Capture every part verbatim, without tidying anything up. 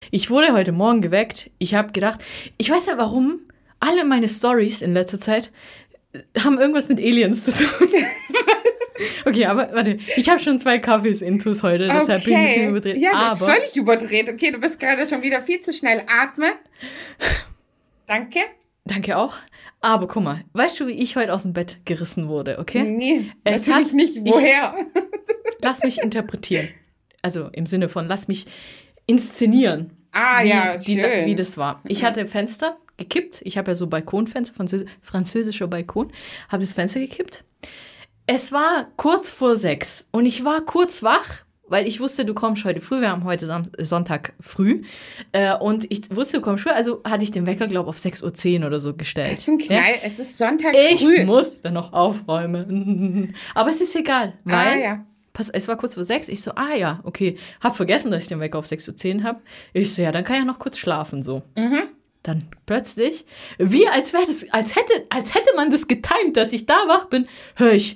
Ich wurde heute Morgen geweckt. Ich habe gedacht, ich weiß ja warum, alle meine Storys in letzter Zeit haben irgendwas mit Aliens zu tun. Okay, aber warte, ich habe schon zwei Kaffees intus heute, deshalb okay. bin ich ein bisschen überdreht. Ja, aber völlig überdreht. Okay, du bist gerade schon wieder viel zu schnell. Atme. Danke. Danke auch. Aber guck mal, weißt du, wie ich heute aus dem Bett gerissen wurde, okay? Nee, es natürlich hat, nicht. Woher? Ich, lass mich interpretieren. Also im Sinne von, lass mich inszenieren. Ah, wie, ja, die, schön. Wie das war. Ich hatte Fenster gekippt. Ich habe ja so Balkonfenster, Französ- französischer Balkon. Habe das Fenster gekippt. Es war kurz vor sechs und ich war kurz wach, weil ich wusste, du kommst heute früh. Wir haben heute Sam- Sonntag früh. Äh, und ich wusste, du kommst früh. Also hatte ich den Wecker, glaube ich, auf sechs Uhr zehn oder so gestellt. Das ist ein Knall. Ja? Es ist Sonntag Ich früh. muss dann noch aufräumen. Aber es ist egal, weil Ah, ja. pass, es war kurz vor sechs. Ich so, ah ja, okay. Hab vergessen, dass ich den Wecker auf sechs Uhr zehn habe. Ich so, ja, dann kann ich ja noch kurz schlafen, so. Mhm. Dann plötzlich, wie als wäre das, als hätte, als hätte man das getimt, dass ich da wach bin, höre ich.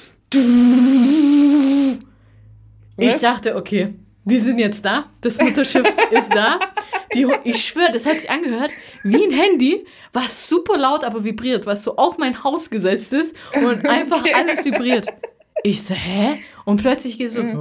Ich Was? dachte, okay, die sind jetzt da. Das Mutterschiff ist da. Die, ich schwöre, das hat sich angehört wie ein Handy, was super laut, aber vibriert, was so auf mein Haus gesetzt ist und einfach Okay. alles vibriert. Ich so, hä? Und plötzlich geht so.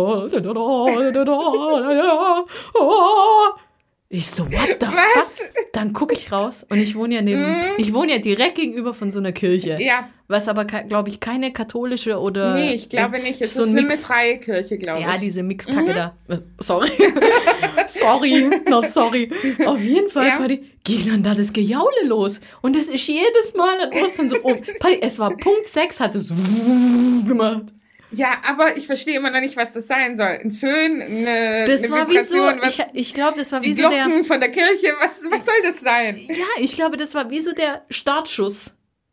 Ich so, what the Was? fuck? Dann gucke ich raus und ich wohne ja neben, ich wohne ja direkt gegenüber von so einer Kirche. Ja. Was aber, glaube ich, keine katholische oder... Nee, ich glaube nicht. Es so ist ein eine Mix. freie Kirche, glaube ich. Ja, diese Mixkacke da. Äh, Sorry. sorry, not sorry. Auf jeden Fall, Ja. Patti, ging dann da das Gejaule los. Und das ist jedes Mal an Ostern so, oh, Patti, es war Punkt sechs, hat es gemacht. Ja, aber ich verstehe immer noch nicht, was das sein soll. Ein Föhn, eine, Das eine war wie so, Vibration, was, ich, ich glaube, das war wie die so der... Glocken von der Kirche, was, was soll das sein? Ja, ich glaube, das war wie so der Startschuss.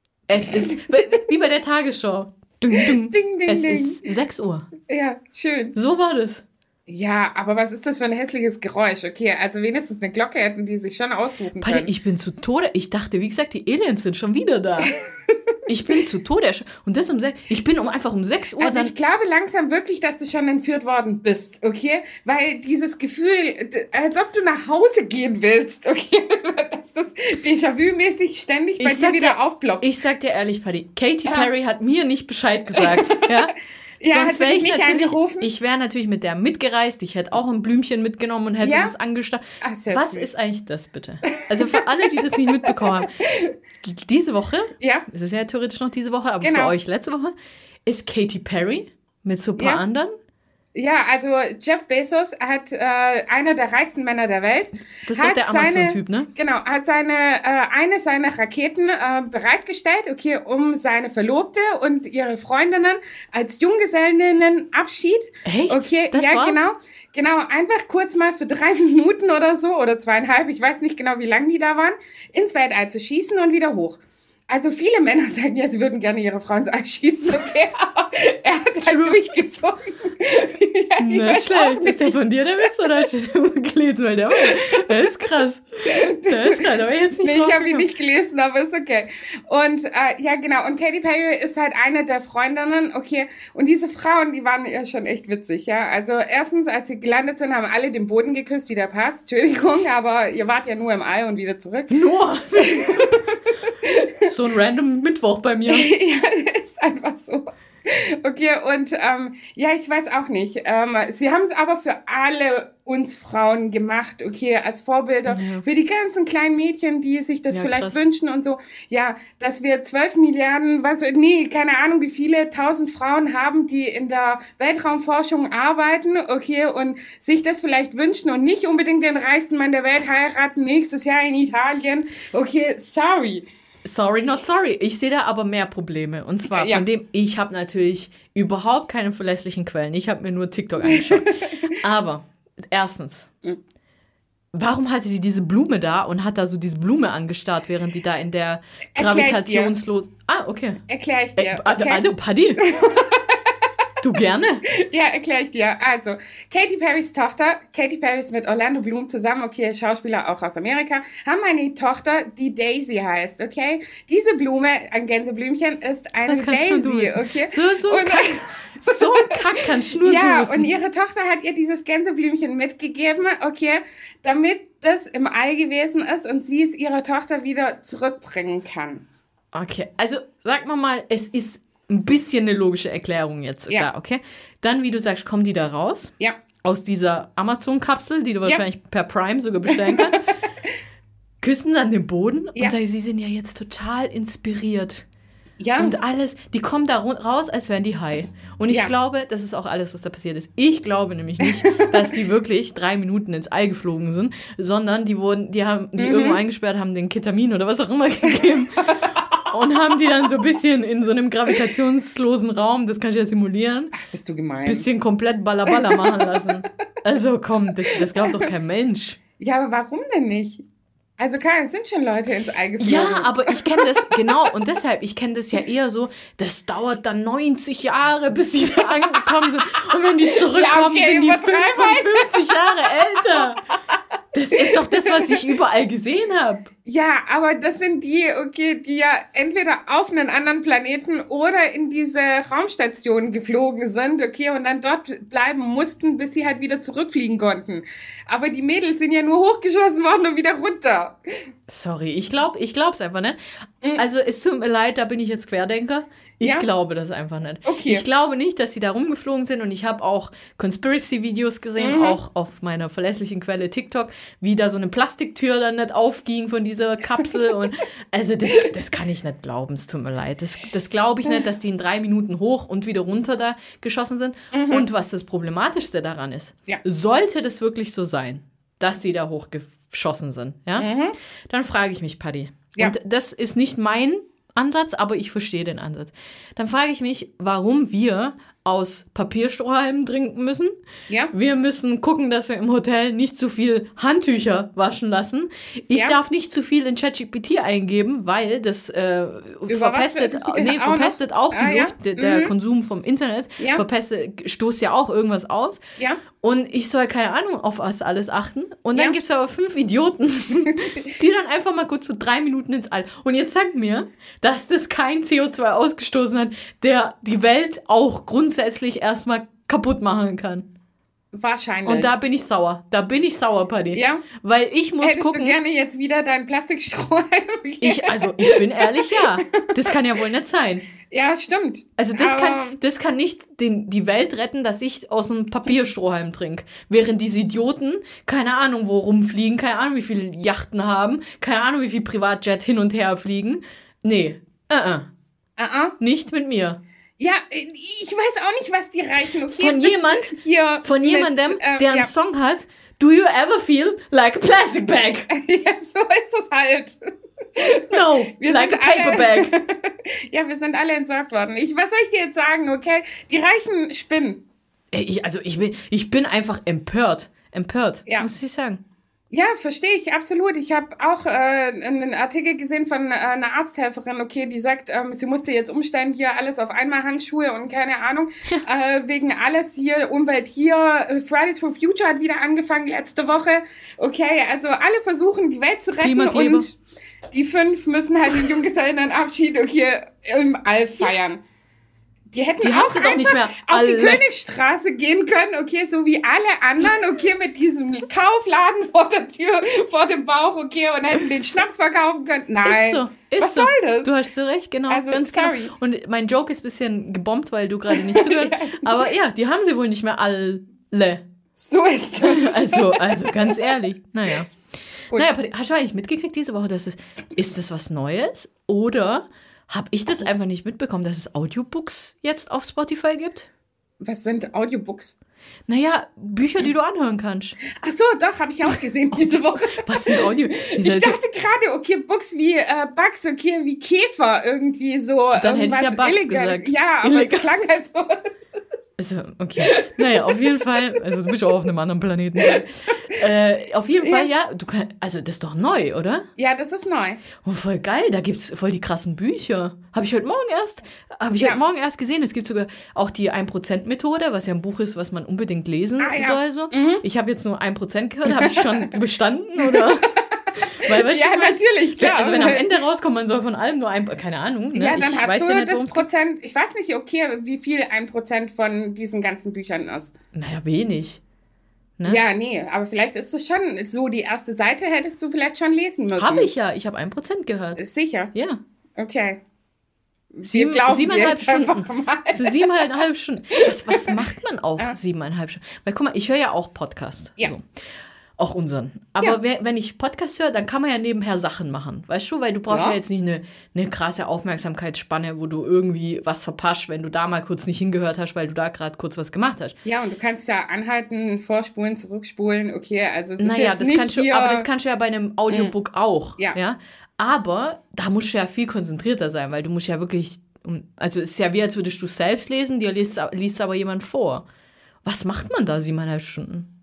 Es ist, wie bei der Tagesschau. Ding, ding. Ding, ding, es ding. ist sechs Uhr. Ja, schön. So war das. Ja, aber was ist das für ein hässliches Geräusch? Okay, also wenigstens eine Glocke hätten die sich schon aussuchen Patti, können. ich bin zu Tode. Ich dachte, wie gesagt, die Aliens sind schon wieder da. Ich bin zu Tode. Und das um sechs. Ich bin um einfach um sechs Uhr. Also dann, ich glaube langsam wirklich, dass du schon entführt worden bist, okay? Weil dieses Gefühl, d- als ob du nach Hause gehen willst, okay? Dass das Déjà-vu-mäßig ständig bei Ich dir sag wieder dir- aufploppt. ich sag dir ehrlich, Patti, Katy Ja. Perry hat mir nicht Bescheid gesagt. Ja? Ja, Sonst hat sie wäre dich ich nicht natürlich, angerufen? ich wäre natürlich mit der mitgereist. Ich hätte auch ein Blümchen mitgenommen und hätte Ja? das angestarrt. Ach, sehr Was süß. ist eigentlich das bitte? Also für alle, die das nicht mitbekommen haben. Die- Diese Woche, Ja, es ist ja theoretisch noch diese Woche, aber Genau. für euch letzte Woche, ist Katy Perry mit so ein paar Ja. anderen. ja, also Jeff Bezos hat äh, einer der reichsten Männer der Welt. Das ist hat doch der Amazon-Typ, ne? Genau, hat seine äh, eine seiner Raketen äh, bereitgestellt, okay, um seine Verlobte und ihre Freundinnen als Junggesellinnenabschied. Echt? Okay, Das ja, war's? genau. Genau, einfach kurz mal für drei Minuten oder so oder zweieinhalb, ich weiß nicht genau, wie lang die da waren, ins Weltall zu schießen und wieder hoch. Also viele Männer sagen ja, sie würden gerne ihre Frauen schießen, okay, aber er hat es halt durchgezogen. ja, ich Nicht weiß auch schlecht. Ist der von dir der Witz oder hast du den mal gelesen? Weil der, der ist krass. Der ist krass, aber jetzt nicht Nee, drauf ich habe ihn gekommen. nicht gelesen, aber ist okay. Und äh, ja, genau. Und Katy Perry ist halt eine der Freundinnen, okay. Und diese Frauen, die waren ja schon echt witzig, ja. Also erstens, als sie gelandet sind, haben alle den Boden geküsst, wie der Papst. Entschuldigung, aber ihr wart ja nur im All und wieder zurück. Nur. So ein random Mittwoch bei mir. ja, ist einfach so. Okay, und ähm, ja, ich weiß auch nicht. Ähm, sie haben es aber für alle uns Frauen gemacht, okay, als Vorbilder. Ja. Für die ganzen kleinen Mädchen, die sich das Ja, vielleicht krass. wünschen und so. Ja, dass wir zwölf Milliarden, was, nee, keine Ahnung, wie viele tausend Frauen haben, die in der Weltraumforschung arbeiten, okay, und sich das vielleicht wünschen und nicht unbedingt den reichsten Mann der Welt heiraten nächstes Jahr in Italien. Okay, sorry. Sorry, not sorry. Ich sehe da aber mehr Probleme. Und zwar Ja. von dem, ich habe natürlich überhaupt keine verlässlichen Quellen. Ich habe mir nur TikTok angeschaut. Aber erstens, warum hatte die diese Blume da und hat da so diese Blume angestarrt, während die da in der Erklär ich dir. gravitationslos... Ah, okay. Erkläre ich Äh, dir, also, okay? also, Paddy. Du gerne? Ja, erkläre ich dir. Also, Katy Perrys Tochter, Katy Perry ist mit Orlando Bloom zusammen, okay, Schauspieler auch aus Amerika, haben eine Tochter, die Daisy heißt, okay? Diese Blume, ein Gänseblümchen, ist eine Daisy, okay? So, so, und, kack, so ein Kack kannst nur ja, du wissen. Und ihre Tochter hat ihr dieses Gänseblümchen mitgegeben, okay, damit das im All gewesen ist und sie es ihrer Tochter wieder zurückbringen kann. Okay, also sag mal mal, es ist ein bisschen eine logische Erklärung jetzt. Ja. Da, okay? Dann, wie du sagst, kommen die da raus. Ja. Aus dieser Amazon-Kapsel, die du wahrscheinlich ja. per Prime sogar bestellen kannst. Küssen dann den Boden ja. und sagen, sie sind ja jetzt total inspiriert. Ja. Und alles, die kommen da raus, als wären die high. Und ich ja. glaube, das ist auch alles, was da passiert ist. Ich glaube nämlich nicht, dass die wirklich drei Minuten ins All geflogen sind, sondern die wurden, die haben die mhm. irgendwo eingesperrt, haben den Ketamin oder was auch immer gegeben. Und haben die dann so ein bisschen in so einem gravitationslosen Raum, das kann ich ja simulieren. Ach, bist du gemein. Bisschen komplett Ballaballa machen lassen. Also komm, das, das glaubt doch kein Mensch. Ja, aber warum denn nicht? Also klar, es sind schon Leute ins All geflogen. Ja, aber ich kenne das, genau, und deshalb, ich kenne das ja eher so, das dauert dann neunzig Jahre, bis die da angekommen sind. Und wenn die zurückkommen, ja, okay, sind die fünfundfünfzig Jahre älter. Das ist doch das, was ich überall gesehen habe. Ja, aber das sind die, okay, die ja entweder auf einen anderen Planeten oder in diese Raumstation geflogen sind, okay, und dann dort bleiben mussten, bis sie halt wieder zurückfliegen konnten. Aber die Mädels sind ja nur hochgeschossen worden und wieder runter. Sorry, ich glaube, ich glaube es einfach nicht. Mhm. Also es tut mir leid, da bin ich jetzt Querdenker. Ich ja? glaube das einfach nicht. Okay. Ich glaube nicht, dass sie da rumgeflogen sind und ich habe auch Conspiracy-Videos gesehen, mhm. auch auf meiner verlässlichen Quelle TikTok, wie da so eine Plastiktür dann nicht aufging von dieser Kapsel und also das, das kann ich nicht glauben, es tut mir leid. Das, das glaube ich nicht, dass die in drei Minuten hoch und wieder runter da geschossen sind. Mhm. Und was das Problematischste daran ist, ja. sollte das wirklich so sein, dass die da hochgeschossen sind, ja, mhm. dann frage ich mich, Paddy, ja. und das ist nicht mein Ansatz, aber ich verstehe den Ansatz. Dann frage ich mich, warum wir aus Papierstrohhalmen trinken müssen. Ja. Wir müssen gucken, dass wir im Hotel nicht zu viel Handtücher waschen lassen. Ich ja. darf nicht zu viel in ChatGPT eingeben, weil das äh, verpestet, nee, auch verpestet auch die ah, Luft. Ja. Der mhm. Konsum vom Internet ja. verpestet, stoßt ja auch irgendwas aus. Ja. Und ich soll, keine Ahnung, auf was alles achten. Und dann ja. gibt es aber fünf Idioten, die dann einfach mal kurz für drei Minuten ins All. Und jetzt sagt mir, dass das kein C O zwei ausgestoßen hat, der die Welt auch grundsätzlich erstmal kaputt machen kann. Wahrscheinlich. Und da bin ich sauer. Da bin ich sauer, Paddy. Ja. Weil ich muss Hättest gucken. Hättest du gerne jetzt wieder deinen Plastikstrohhalm? Ich, also, ich bin ehrlich, ja. Das kann ja wohl nicht sein. Ja, stimmt. Also, das kann, das kann nicht den, die Welt retten, dass ich aus einem Papierstrohhalm trinke. Während diese Idioten, keine Ahnung, wo rumfliegen, keine Ahnung, wie viele Yachten haben, keine Ahnung, wie viel Privatjet hin und her fliegen. Nee. Uh-uh. Uh-uh. Nicht mit mir. Ja, ich weiß auch nicht, was die reichen. Okay, von jemand, hier von jemandem, mit, ähm, der einen ja. Song hat, Do you ever feel like a plastic bag? Ja, so ist es halt. No, wir like a paper alle, bag. Ja, wir sind alle entsorgt worden. Ich, was soll ich dir jetzt sagen, okay? Die reichen spinnen. Ich, also ich bin, ich bin einfach empört. Empört, ja. muss ich sagen. Ja, verstehe ich, absolut. Ich habe auch äh, einen Artikel gesehen von äh, einer Arzthelferin, okay, die sagt, ähm, sie musste jetzt umstellen, hier alles auf einmal, Handschuhe und keine Ahnung, äh, wegen alles hier, Umwelt hier, Fridays for Future hat wieder angefangen letzte Woche. Okay, also alle versuchen, die Welt zu retten und die fünf müssen halt den Junggesellenabschied okay, im All feiern. Die hätten die auch einfach nicht mehr auf alle. Die Königstraße gehen können, okay, so wie alle anderen, okay, mit diesem Kaufladen vor der Tür, vor dem Bauch, okay, und hätten den Schnaps verkaufen können. Nein. Ist so, ist Was so. soll das? Du hast so recht, genau. Also, ganz sorry. Genau. Und mein Joke ist ein bisschen gebombt, weil du gerade nicht zugehört hast. Aber ja, die haben sie wohl nicht mehr alle. So ist das. Also, also ganz ehrlich, naja. Und naja, hast du eigentlich mitgekriegt diese Woche, dass es, ist das was Neues? Oder habe ich das einfach nicht mitbekommen, dass es Audiobooks jetzt auf Spotify gibt? Was sind Audiobooks? Naja, Bücher, die du anhören kannst. Ach so, doch, habe ich auch gesehen diese Woche. Was sind Audio? Ich dachte gerade, okay, Books wie äh, Bugs, okay, wie Käfer irgendwie so. Dann hätte ich ja Bugs illegal. gesagt. Ja, aber illegal. Es klang halt so. Also, okay. Naja, auf jeden Fall, also du bist auch auf einem anderen Planeten. Äh, auf jeden Fall, ja, du kann, also das ist doch neu, oder? Ja, das ist neu. Oh, voll geil, da gibt's voll die krassen Bücher. Habe ich heute Morgen erst, habe ich Ja. heute Morgen erst gesehen. Es gibt sogar auch die ein Prozent Methode, was ja ein Buch ist, was man unbedingt lesen Ah, ja. soll. So. Mhm. Ich habe jetzt nur ein Prozent gehört, habe ich schon bestanden, oder? Weil, weißt Ja, du, ich mein, natürlich, klar. Also wenn am Ende rauskommt, man soll von allem nur ein, keine Ahnung. Ne? Ja, dann ich hast weiß du ja nicht, das worum's geht. Prozent, ich weiß nicht, okay, wie viel ein Prozent von diesen ganzen Büchern ist. Naja, wenig. Ne? Ja, nee, aber vielleicht ist es schon so, die erste Seite hättest du vielleicht schon lesen müssen. Habe ich ja, ich habe ein Prozent gehört. Ist sicher, Ja. okay. Sieben, glauben siebeneinhalb dir jetzt einfach Stunden. mal. Das sind siebeneinhalb Stunden. Was, was macht man auch siebeneinhalb Stunden? Weil guck mal, ich höre ja auch Podcast. Ja. So. Auch unseren. Aber Ja. wer- wenn ich Podcast höre, dann kann man ja nebenher Sachen machen. Weißt du? Weil du brauchst ja, Ja. jetzt nicht eine, eine krasse Aufmerksamkeitsspanne, wo du irgendwie was verpasst, wenn du da mal kurz nicht hingehört hast, weil du da gerade kurz was gemacht hast. Ja, und du kannst ja anhalten, vorspulen, zurückspulen, okay, also es ist Naja, jetzt das nicht kannst du, hier... aber das kannst du ja bei einem Audiobook auch. Ja. ja. Aber da musst du ja viel konzentrierter sein, weil du musst ja wirklich, also es ist ja wie, als würdest du selbst lesen, dir liest, liest aber jemand vor. Was macht man da siebeneinhalb Stunden?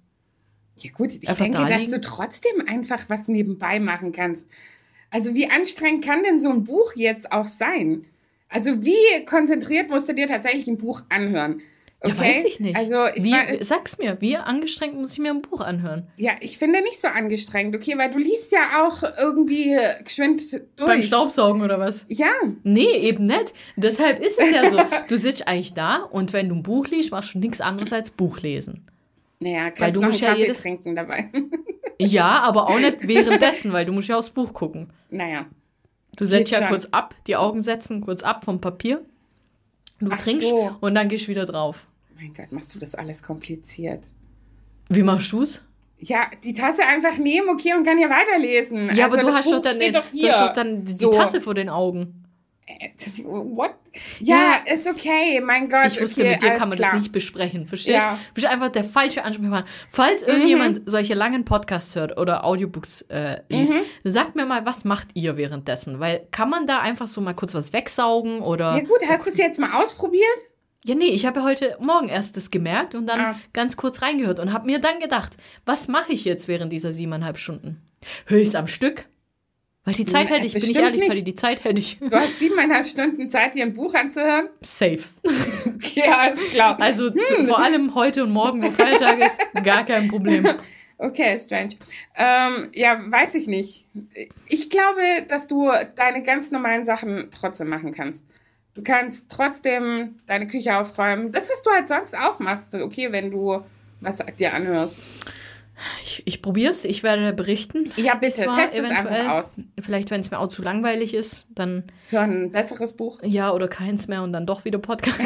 Ja gut, ich Einfach denke, da dass liegen? du trotzdem einfach was nebenbei machen kannst. Also wie anstrengend kann denn so ein Buch jetzt auch sein? Also wie konzentriert musst du dir tatsächlich ein Buch anhören? Okay? Ja, weiß ich nicht. Also ich wie, war, sag's mir, wie angestrengt muss ich mir ein Buch anhören? ja, ich finde nicht so angestrengt, okay, weil du liest ja auch irgendwie geschwind durch. Beim Staubsaugen oder was? Ja, Nee, eben nicht. Deshalb ist es ja so. Du sitzt eigentlich da und wenn du ein Buch liest, machst du nichts anderes als Buch lesen. naja, Weil kannst du noch einen musst ja Kaffee jedes- trinken dabei. Ja, aber auch nicht währenddessen, weil du musst ja aufs Buch gucken. naja. Du setzt Geht ja schon. kurz ab, die Augen setzen kurz ab vom Papier. Du Ach trinkst so. und dann gehst du wieder drauf. Mein Gott, machst du das alles kompliziert. Wie machst du's? Ja, die Tasse einfach nehmen, okay, und kann ja weiterlesen. Ja, Also aber du das hast Buch doch dann, steht den, doch du hier. hast doch dann die So. Tasse vor den Augen. Äh, What? Ja, ist okay, mein Gott. Ich wusste, okay, mit dir alles kann man klar. das nicht besprechen. Verstehst du? Ja. Du bist einfach der falsche Ansprechpartner. Falls irgendjemand solche langen Podcasts hört oder Audiobooks äh, liest, Mhm. sagt mir mal, was macht ihr währenddessen? Weil kann man da einfach so mal kurz was wegsaugen oder... Ja gut, hast du es jetzt mal ausprobiert? Ja, nee, ich habe ja heute Morgen erst das gemerkt und dann Ah. ganz kurz reingehört und habe mir dann gedacht, was mache ich jetzt während dieser siebeneinhalb Stunden? Höre ich es am Stück? Weil die Zeit Nee, hätte ich, bin ich bestimmt ehrlich, nicht. Paddy, die Zeit hätte ich Du hast siebeneinhalb Stunden Zeit, dir ein Buch anzuhören? safe. Ja, ist klar. Also zu, vor allem heute und morgen, wo Feiertag ist, gar kein Problem. Okay, strange. Ähm, ja, weiß ich nicht. Ich glaube, dass du deine ganz normalen Sachen trotzdem machen kannst. Du kannst trotzdem deine Küche aufräumen. Das, was du halt sonst auch machst. Okay, wenn du was dir anhörst. Ich, ich probiere es, ich werde berichten. Ja, bitte, Zwar test es eventuell. einfach aus. Vielleicht, wenn es mir auch zu langweilig ist, dann Hör ein besseres Buch. ja oder keins mehr und dann doch wieder Podcast.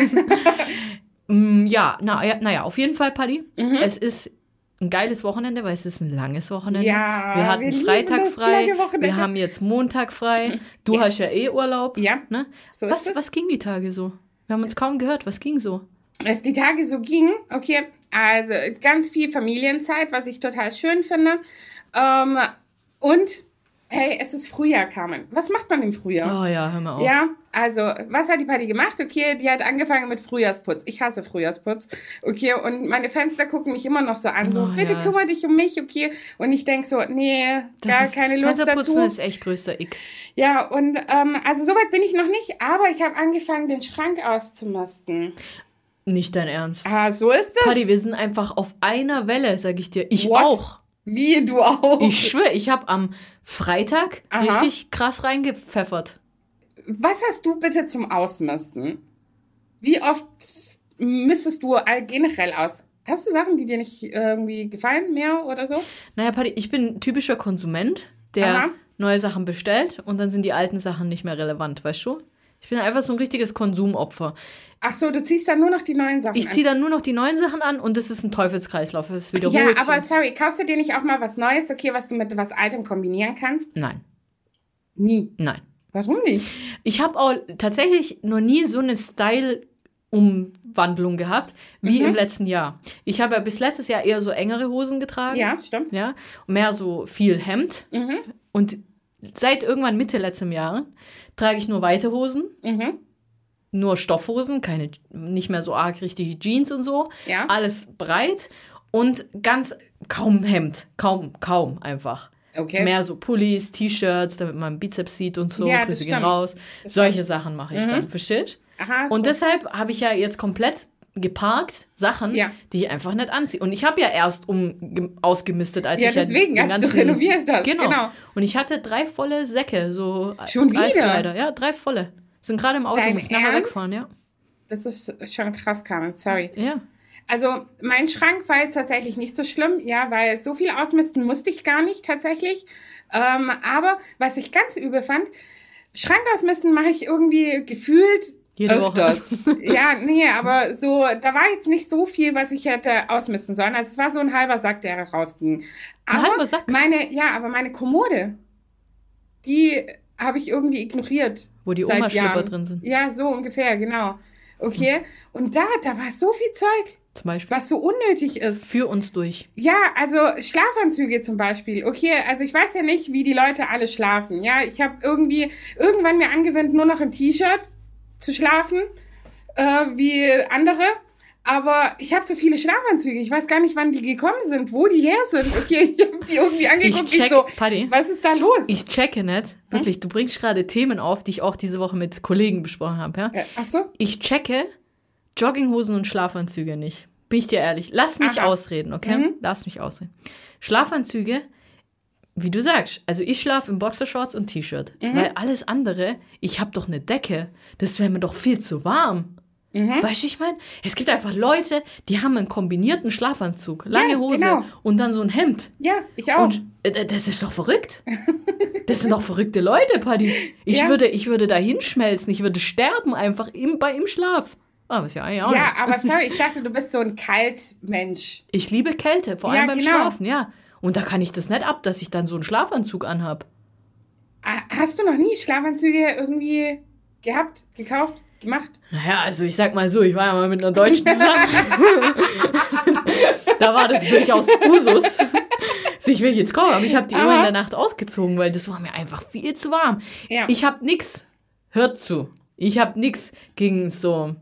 Mm, ja, na, ja, naja, auf jeden Fall, Paddy. Mhm. Es ist ein geiles Wochenende, weil es ist ein langes Wochenende. Ja, wir hatten wir lieben Freitag das frei, lange Wochenende. wir haben jetzt Montag frei. Du Yes. hast ja eh Urlaub. Ja, Ne? so Was, ist es. was ging die Tage so? Wir haben uns kaum gehört. Was ging so? Als die Tage so gingen, okay, also ganz viel Familienzeit, was ich total schön finde. Ähm, und, hey, es ist Frühjahr, Carmen. Was macht man im Frühjahr? Oh ja, hör mal auf. Ja, also, was hat die Party gemacht? Okay, die hat angefangen mit Frühjahrsputz. Ich hasse Frühjahrsputz. Okay, und meine Fenster gucken mich immer noch so an, so, Oh, bitte ja. kümmere dich um mich, okay? Und ich denk so, nee, Das gar ist, keine Lust Fensterputzen dazu. ist echt größter Ick. Ja, und ähm, also soweit bin ich noch nicht, aber ich habe angefangen, den Schrank auszumisten. Nicht dein Ernst. Ah, so ist es. Paddy, wir sind einfach auf einer Welle, sag ich dir. Ich What? auch. Wie, du auch? Ich schwöre, ich habe am Freitag Aha. richtig krass reingepfeffert. Was hast du bitte zum Ausmisten? Wie oft mistest du all- generell aus? Hast du Sachen, die dir nicht irgendwie gefallen, mehr oder so? Naja, Paddy, ich bin ein typischer Konsument, der Aha. neue Sachen bestellt und dann sind die alten Sachen nicht mehr relevant, weißt du? Ich bin einfach so ein richtiges Konsumopfer. Ach so, du ziehst dann nur noch die neuen Sachen Ich ziehe dann nur noch die neuen Sachen an und das ist ein Teufelskreislauf. Es an. wiederholt Ja, aber sich. sorry, kaufst du dir nicht auch mal was Neues, okay, was du mit was Altem kombinieren kannst? Nein, Nie. nein. Warum nicht? Ich habe auch tatsächlich noch nie so eine Style-Umwandlung gehabt wie Mhm. im letzten Jahr. Ich habe ja bis letztes Jahr eher so engere Hosen getragen. Ja, stimmt. Ja, und mehr so viel Hemd. Mhm. Und seit irgendwann Mitte letztem Jahr trage ich nur weite Hosen. Mhm. nur Stoffhosen, keine, nicht mehr so arg richtige Jeans und so. Ja. Alles breit und ganz kaum Hemd. Kaum, kaum einfach. Okay. Mehr so Pullis, T-Shirts, damit man Bizeps sieht und so. Ja, das Grüße gehen stimmt. raus. Das Solche stimmt. Sachen mache ich Mhm. dann, verstehst? Aha, Und so. deshalb habe ich ja jetzt komplett geparkt Sachen, Ja. die ich einfach nicht anziehe. Und ich habe ja erst um ausgemistet, als Ja, ich deswegen, ja den als du ganzen... renovierst das, Genau. genau. Und ich hatte drei volle Säcke, so Schon wieder? Altkleider. Ja, drei volle. Sind gerade im Auto, Dein muss nachher Ernst? wegfahren, ja. Das ist schon krass, Carmen, sorry. Ja. Also mein Schrank war jetzt tatsächlich nicht so schlimm, ja, weil so viel ausmisten musste ich gar nicht tatsächlich. Ähm, aber was ich ganz übel fand, Schrank ausmisten mache ich irgendwie gefühlt Jede öfters. Woche. Ja, nee, aber so, da war jetzt nicht so viel, was ich hätte ausmisten sollen. Also es war so ein halber Sack, der rausging. Ein Aber halber Sack? meine, ja, aber meine Kommode, die habe ich irgendwie ignoriert. Wo die seit Oma-Schlipper Jahren. drin sind. Ja, so ungefähr, genau. Okay, und da, da war so viel Zeug, Zum Beispiel. was so unnötig ist. Für uns durch. Ja, also Schlafanzüge zum Beispiel. Okay, also ich weiß ja nicht, wie die Leute alle schlafen. Ja, ich habe irgendwie irgendwann mir angewöhnt, nur noch im T-Shirt zu schlafen, äh, wie andere. Aber ich habe so viele Schlafanzüge. Ich weiß gar nicht, wann die gekommen sind, wo die her sind. Okay, ich habe die irgendwie angeguckt. Ich check, so, Paddy, was ist da los? ich checke nicht. Wirklich, du bringst gerade Themen auf, die ich auch diese Woche mit Kollegen besprochen habe. Ja? Äh, ach so? Ich checke Jogginghosen und Schlafanzüge nicht. Bin ich dir ehrlich. Lass mich Aha. ausreden, okay? Mhm. Lass mich ausreden. Schlafanzüge, wie du sagst, also ich schlafe in Boxershorts und T-Shirt. Mhm. Weil alles andere, ich habe doch eine Decke. Das wäre mir doch viel zu warm. Mhm. Weißt du, ich meine? Es gibt einfach Leute, die haben einen kombinierten Schlafanzug, lange Ja, Hose genau. und dann so ein Hemd. Ja, ich auch. Und äh, das ist doch verrückt. Das sind doch verrückte Leute, Paddy. Ich, Ja. würde, ich würde da hinschmelzen. Ich würde sterben einfach im, bei im Schlaf. Ah, was ja eigentlich auch ja, nicht. aber sorry, ich dachte, du bist so ein Kaltmensch. Ich liebe Kälte, vor allem Ja, beim genau. Schlafen, ja. Und da kann ich das nicht ab, dass ich dann so einen Schlafanzug anhab. Ah, hast du noch nie Schlafanzüge irgendwie gehabt, gekauft, gemacht? Naja, also ich sag mal so, ich war ja mal mit einer Deutschen zusammen. Da war das durchaus Usus. Also ich will jetzt kommen, aber ich habe die immer Aber- in der Nacht ausgezogen, weil das war mir einfach viel zu warm. Ja. Ich habe nix, hört zu, ich habe nix gegen so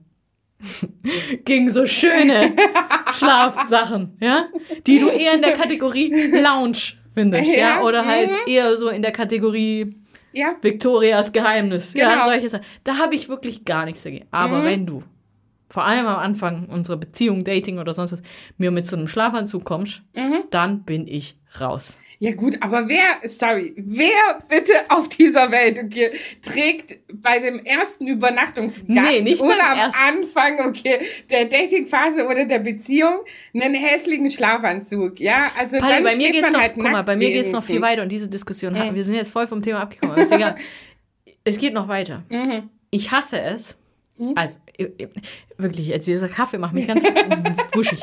gegen so schöne Schlafsachen, ja, die du eher in der Kategorie Lounge findest, ja, Ja, oder halt mhm. eher so in der Kategorie Ja, Victorias Geheimnis, ja, Genau. solche Sachen. Da habe ich wirklich gar nichts dagegen. Aber Mhm. wenn du vor allem am Anfang unserer Beziehung, Dating oder sonst was, mir mit so einem Schlafanzug kommst, mhm. dann bin ich raus. Ja gut, aber wer, sorry, wer bitte auf dieser Welt okay, trägt bei dem ersten Übernachtungsgast Nee, nicht oder beim am ersten. Anfang okay, der Datingphase oder der Beziehung einen hässlichen Schlafanzug, ja? Also Palli, dann bei mir steht geht's man noch, halt guck mal, nackt bei mir geht's noch viel wenigstens. weiter und diese Diskussion, Mhm. wir sind jetzt voll vom Thema abgekommen, aber ist egal. Es geht noch weiter. Mhm. Ich hasse es. Mhm. Also, ich- ich- wirklich, jetzt dieser Kaffee macht mich ganz wuschig.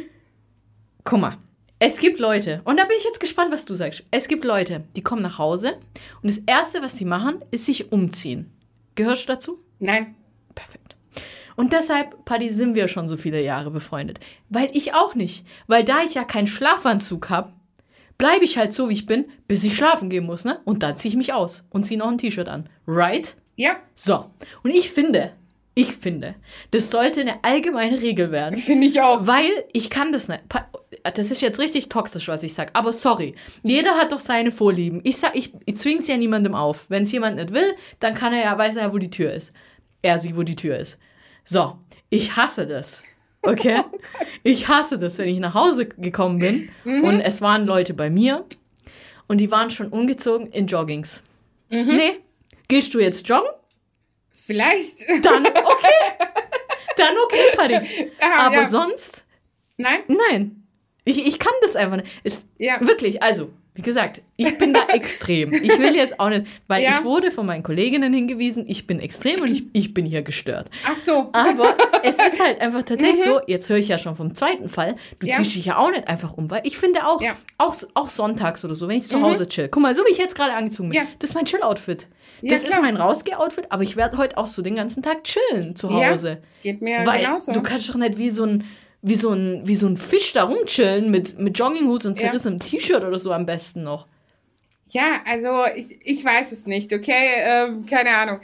Guck mal, es gibt Leute, und da bin ich jetzt gespannt, was du sagst. Es gibt Leute, die kommen nach Hause und das Erste, was sie machen, ist sich umziehen. Gehörst du dazu? Nein. Perfekt. Und deshalb, Paddy, sind wir schon so viele Jahre befreundet. Weil ich auch nicht. Weil da ich ja keinen Schlafanzug habe, bleibe ich halt so, wie ich bin, bis ich schlafen gehen muss, ne? Und dann ziehe ich mich aus und ziehe noch ein T-Shirt an. Right? Ja, So. Und ich finde, ich finde, das sollte eine allgemeine Regel werden. finde ich auch. Weil ich kann das nicht. Pa- Das ist jetzt richtig toxisch, was ich sage. Aber sorry, jeder hat doch seine Vorlieben. Ich sag, ich, ich zwinge es ja niemandem auf. Wenn es jemand nicht will, dann kann er ja, weiß er ja, wo die Tür ist. Er, sie, wo die Tür ist. So, ich hasse das. Okay? Ich hasse das, wenn ich nach Hause gekommen bin und es waren Leute bei mir und die waren schon umgezogen in Joggings. Nee, gehst du jetzt joggen? Vielleicht. Dann okay. Dann okay, Paddy. Ah, Aber ja. sonst, Nein? nein. Ich, ich kann das einfach nicht. Ist Ja. wirklich, also, wie gesagt, ich bin da extrem. Ich will jetzt auch nicht, weil Ja. ich wurde von meinen Kolleginnen hingewiesen, ich bin extrem und ich, ich bin hier gestört. Ach so. Aber es ist halt einfach tatsächlich so, jetzt höre ich ja schon vom zweiten Fall, du Ja. ziehst dich ja auch nicht einfach um, weil ich finde auch, Ja. auch, auch sonntags oder so, wenn ich zu Hause chill, guck mal, so wie ich jetzt gerade angezogen bin, Ja. das ist mein Chill-Outfit. Ja, Das ist klar. mein Rausgeh-Outfit, aber ich werde heute auch so den ganzen Tag chillen zu Ja. Hause. Geht mir Weil genauso. du kannst doch nicht wie so ein, wie so ein, wie so ein Fisch da rumchillen mit, mit Jogginghose und Ja. zerrissenem T-Shirt oder so am besten noch. Ja, also ich, ich weiß es nicht, okay? Ähm, keine Ahnung.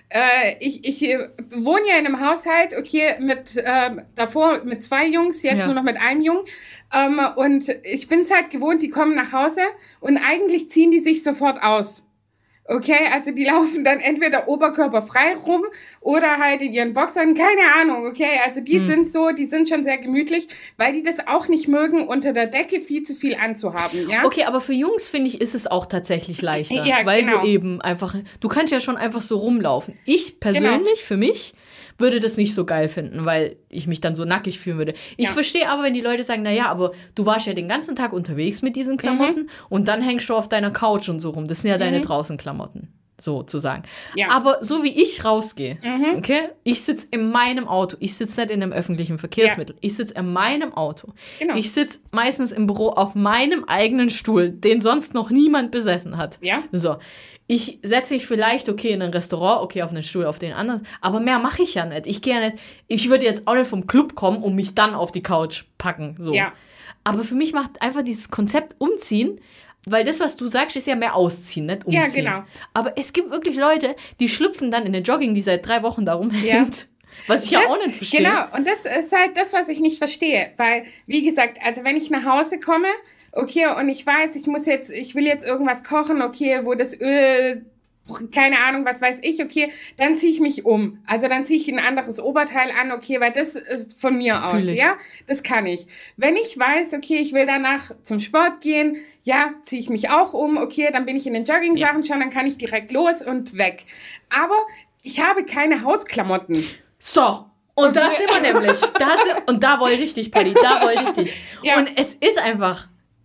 äh, ich, ich äh, wohne ja in einem Haushalt, okay, mit äh, davor mit zwei Jungs, jetzt Ja. nur noch mit einem Jungen. Ähm, und ich bin's halt gewohnt, die kommen nach Hause und eigentlich ziehen die sich sofort aus. Okay, also die laufen dann entweder oberkörperfrei rum oder halt in ihren Boxern, keine Ahnung, okay, also die Hm. sind so, die sind schon sehr gemütlich, weil die das auch nicht mögen, unter der Decke viel zu viel anzuhaben, ja? Okay, aber für Jungs, finde ich, ist es auch tatsächlich leichter. Ja, weil genau. du eben einfach, du kannst ja schon einfach so rumlaufen. Ich persönlich, Genau. für mich, würde das nicht so geil finden, weil ich mich dann so nackig fühlen würde. Ich Ja. verstehe aber, wenn die Leute sagen, naja, aber du warst ja den ganzen Tag unterwegs mit diesen Klamotten Mhm. und dann hängst du auf deiner Couch und so rum. Das sind ja deine Draußenklamotten, sozusagen. Ja. Aber so wie ich rausgehe, Mhm. okay, ich sitze in meinem Auto, ich sitze nicht in einem öffentlichen Verkehrsmittel, ich sitze in meinem Auto. Genau. Ich sitze meistens im Büro auf meinem eigenen Stuhl, den sonst noch niemand besessen hat. Ja. So. Ich setze mich vielleicht, okay, in ein Restaurant, okay, auf einen Stuhl, auf den anderen, aber mehr mache ich ja nicht. Ich gehe ja nicht, ich würde jetzt auch nicht vom Club kommen und mich dann auf die Couch packen, so. Ja. Aber für mich macht einfach dieses Konzept umziehen, weil das, was du sagst, ist ja mehr ausziehen, nicht umziehen. Ja, genau. Aber es gibt wirklich Leute, die schlüpfen dann in eine Jogging, die seit drei Wochen da rumhängt. Was ich ja Das- auch nicht verstehe. Genau, und das ist halt das, was ich nicht verstehe. Weil, wie gesagt, also wenn ich nach Hause komme, okay, und ich weiß, ich muss jetzt, ich will jetzt irgendwas kochen, okay, wo das Öl, keine Ahnung, was weiß ich, okay, dann ziehe ich mich um. Also dann ziehe ich ein anderes Oberteil an, okay, weil das ist von mir aus, Fühl ich. ja, das kann ich. Wenn ich weiß, okay, ich will danach zum Sport gehen, ja, ziehe ich mich auch um, okay, dann bin ich in den Jogging-Sachen schon, dann kann ich direkt los und weg. Aber ich habe keine Hausklamotten. So, und da sind wir nämlich. Da sind, und da wollte ich dich, Paddy, da wollte ich dich. Ja. Und es ist einfach,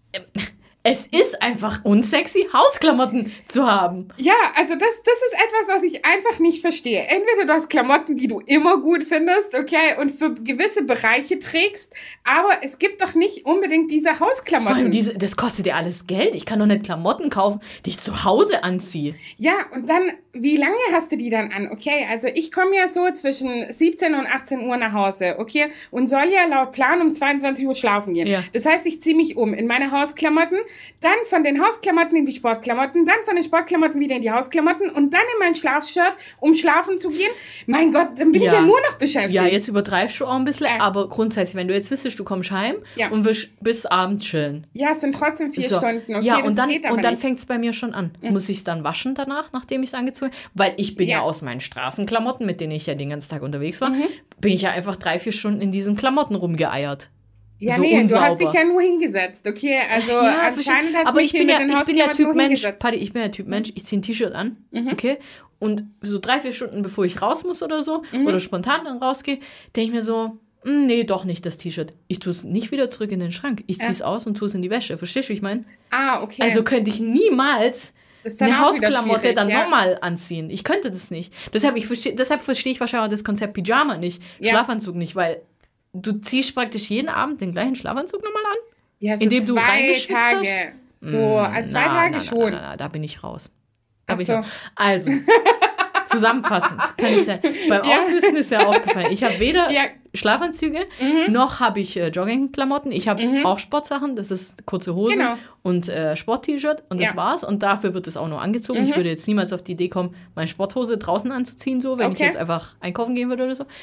es ist einfach unsexy, Hausklamotten zu haben. Ja, also das, das ist etwas, was ich einfach nicht verstehe. Entweder du hast Klamotten, die du immer gut findest, okay, und für gewisse Bereiche trägst, aber es gibt doch nicht unbedingt diese Vor allem, Hausklamotten. diese, das kostet ja alles Geld. Ich kann doch nicht Klamotten kaufen, die ich zu Hause anziehe. Ja, und dann, wie lange hast du die dann an? Okay, also ich komme ja so zwischen siebzehn und achtzehn Uhr nach Hause, okay, und soll ja laut Plan um zweiundzwanzig Uhr schlafen gehen. Ja. Das heißt, ich ziehe mich um in meine Hausklamotten, dann von den Hausklamotten in die Sportklamotten, dann von den Sportklamotten wieder in die Hausklamotten und dann in mein Schlafshirt, um schlafen zu gehen. Mein Gott, dann bin Ja. ich ja nur noch beschäftigt. Ja, jetzt übertreibst du auch ein bisschen, Ja. aber grundsätzlich, wenn du jetzt wüsstest, du kommst heim Ja. und willst bis abends chillen. Ja, es sind trotzdem vier So. Stunden. Okay, ja, das und dann, geht aber und dann nicht. fängt es bei mir schon an. Muss ich es dann waschen danach, nachdem ich es angezogen habe? Weil ich bin ja. Ja. aus meinen Straßenklamotten, mit denen ich ja den ganzen Tag unterwegs war, Mhm. bin ich ja einfach drei, vier Stunden in diesen Klamotten rumgeeiert. Ja, so nee, unsauber. du hast dich ja nur hingesetzt, okay? Also Ja, anscheinend verstehe. hast du aber dich ich hier bin mit ja, den ich bin ja Hausklamotten Typ nur Mensch, hingesetzt. Paddy, ich bin ja Typ Mensch, ich ziehe ein T-Shirt an, okay? Und so drei, vier Stunden bevor ich raus muss oder so, Mhm. oder spontan dann rausgehe, denke ich mir so, "Mm, nee, doch nicht das T-Shirt. Ich tue es nicht wieder zurück in den Schrank. Ich ziehe es aus und tue es in die Wäsche. Verstehst du, wie ich meine? Ah, okay. Also könnte ich niemals Das ist dann eine auch wieder Hausklamotte schwierig, dann ja. nochmal anziehen. Ich könnte das nicht. Deshalb, ich versteh, deshalb verstehe ich wahrscheinlich auch das Konzept Pyjama nicht, Ja. Schlafanzug nicht, weil du ziehst praktisch jeden Abend den gleichen Schlafanzug nochmal an. Ja, so indem du zwei reingeschwitzt Tage. So, äh, zwei Na, Tage na, na, schon. Na, na, na, da bin ich raus. Da Ach bin ich so. raus. Also, zusammenfassend. Kann ich sagen. Beim Ja. Ausmisten ist ja aufgefallen. Ich habe weder Ja. Schlafanzüge, noch habe ich äh, Joggingklamotten. Ich habe auch Sportsachen, das ist kurze Hose Genau. und äh, Sport-T-Shirt und das Ja. war's. Und dafür wird es auch nur angezogen. Ich würde jetzt niemals auf die Idee kommen, meine Sporthose draußen anzuziehen, so, wenn ich Okay. jetzt einfach einkaufen gehen würde oder so.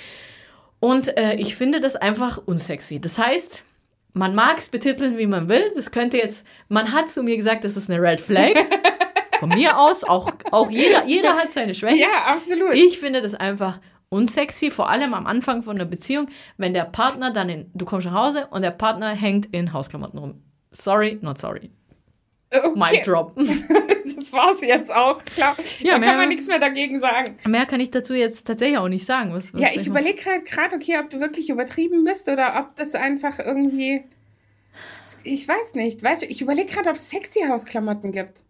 Und äh, ich finde das einfach unsexy. Das heißt, man mag es betiteln, wie man will. Das könnte jetzt, man hat zu mir gesagt, das ist eine Red Flag. Von mir aus, auch, auch jeder, jeder hat seine Schwächen. Ja, absolut. Ich finde das einfach unsexy, vor allem am Anfang von einer Beziehung, wenn der Partner dann in, du kommst nach Hause und der Partner hängt in Hausklamotten rum. Sorry, not sorry. Okay. Mic drop. Das war's jetzt auch, klar. Ja, da mehr- kann man nichts mehr dagegen sagen. Mehr kann ich dazu jetzt tatsächlich auch nicht sagen. Was, was Ja, soll ich machen? überlege gerade, grad, okay, ob du wirklich übertrieben bist oder ob das einfach irgendwie. Ich weiß nicht. Weißt du, ich überlege gerade, ob es sexy Hausklamotten gibt.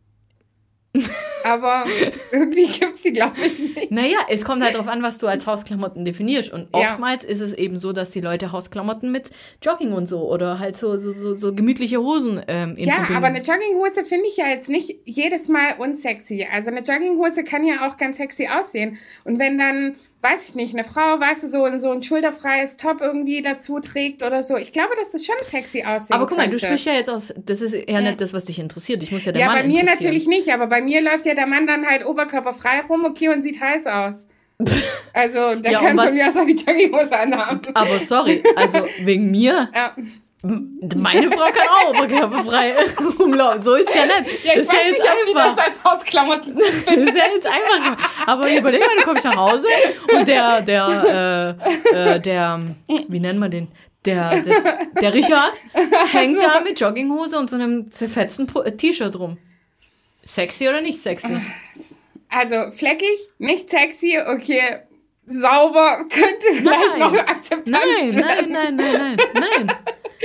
Aber irgendwie gibt es die, glaube ich, nicht. Naja, es kommt halt darauf an, was du als Hausklamotten definierst. Und Ja. oftmals ist es eben so, dass die Leute Hausklamotten mit Jogging und so oder halt so, so, so, so gemütliche Hosen ähm, in Ja, Verbindung. aber eine Jogginghose finde ich ja jetzt nicht jedes Mal unsexy. Also eine Jogginghose kann ja auch ganz sexy aussehen. Und wenn dann, weiß ich nicht, eine Frau, weißt du, so, so ein schulterfreies Top irgendwie dazu trägt oder so, ich glaube, dass das schon sexy aussehen Aber guck mal, könnte. du sprichst ja jetzt aus, das ist eher nicht das, was dich interessiert. Ich muss ja der Ja, Mann bei mir interessieren. natürlich nicht, aber bei mir läuft ja der Mann dann halt oberkörperfrei rum, okay, und sieht heiß aus. Also, der Ja, kann und was- von mir aus auch die Jogginghose anhaben. Aber sorry, also wegen mir, Ja. meine Frau kann auch oberkörperfrei rumlaufen. So ist ja nicht. Ja, ich das ist ja weiß jetzt nicht, ob die einfach. das als Hausklamotten Das ist ja jetzt einfach. Aber überleg mal, du kommst nach Hause und der, der, äh, äh, der, wie nennen wir den? Der, der, der Richard hängt da mit Jogginghose und so einem zerfetzten Po- äh, T-Shirt rum. Sexy oder nicht sexy? Also fleckig, nicht sexy, okay, sauber, könnte vielleicht Nein. noch akzeptiert Nein, werden. nein, nein, nein, nein, nein.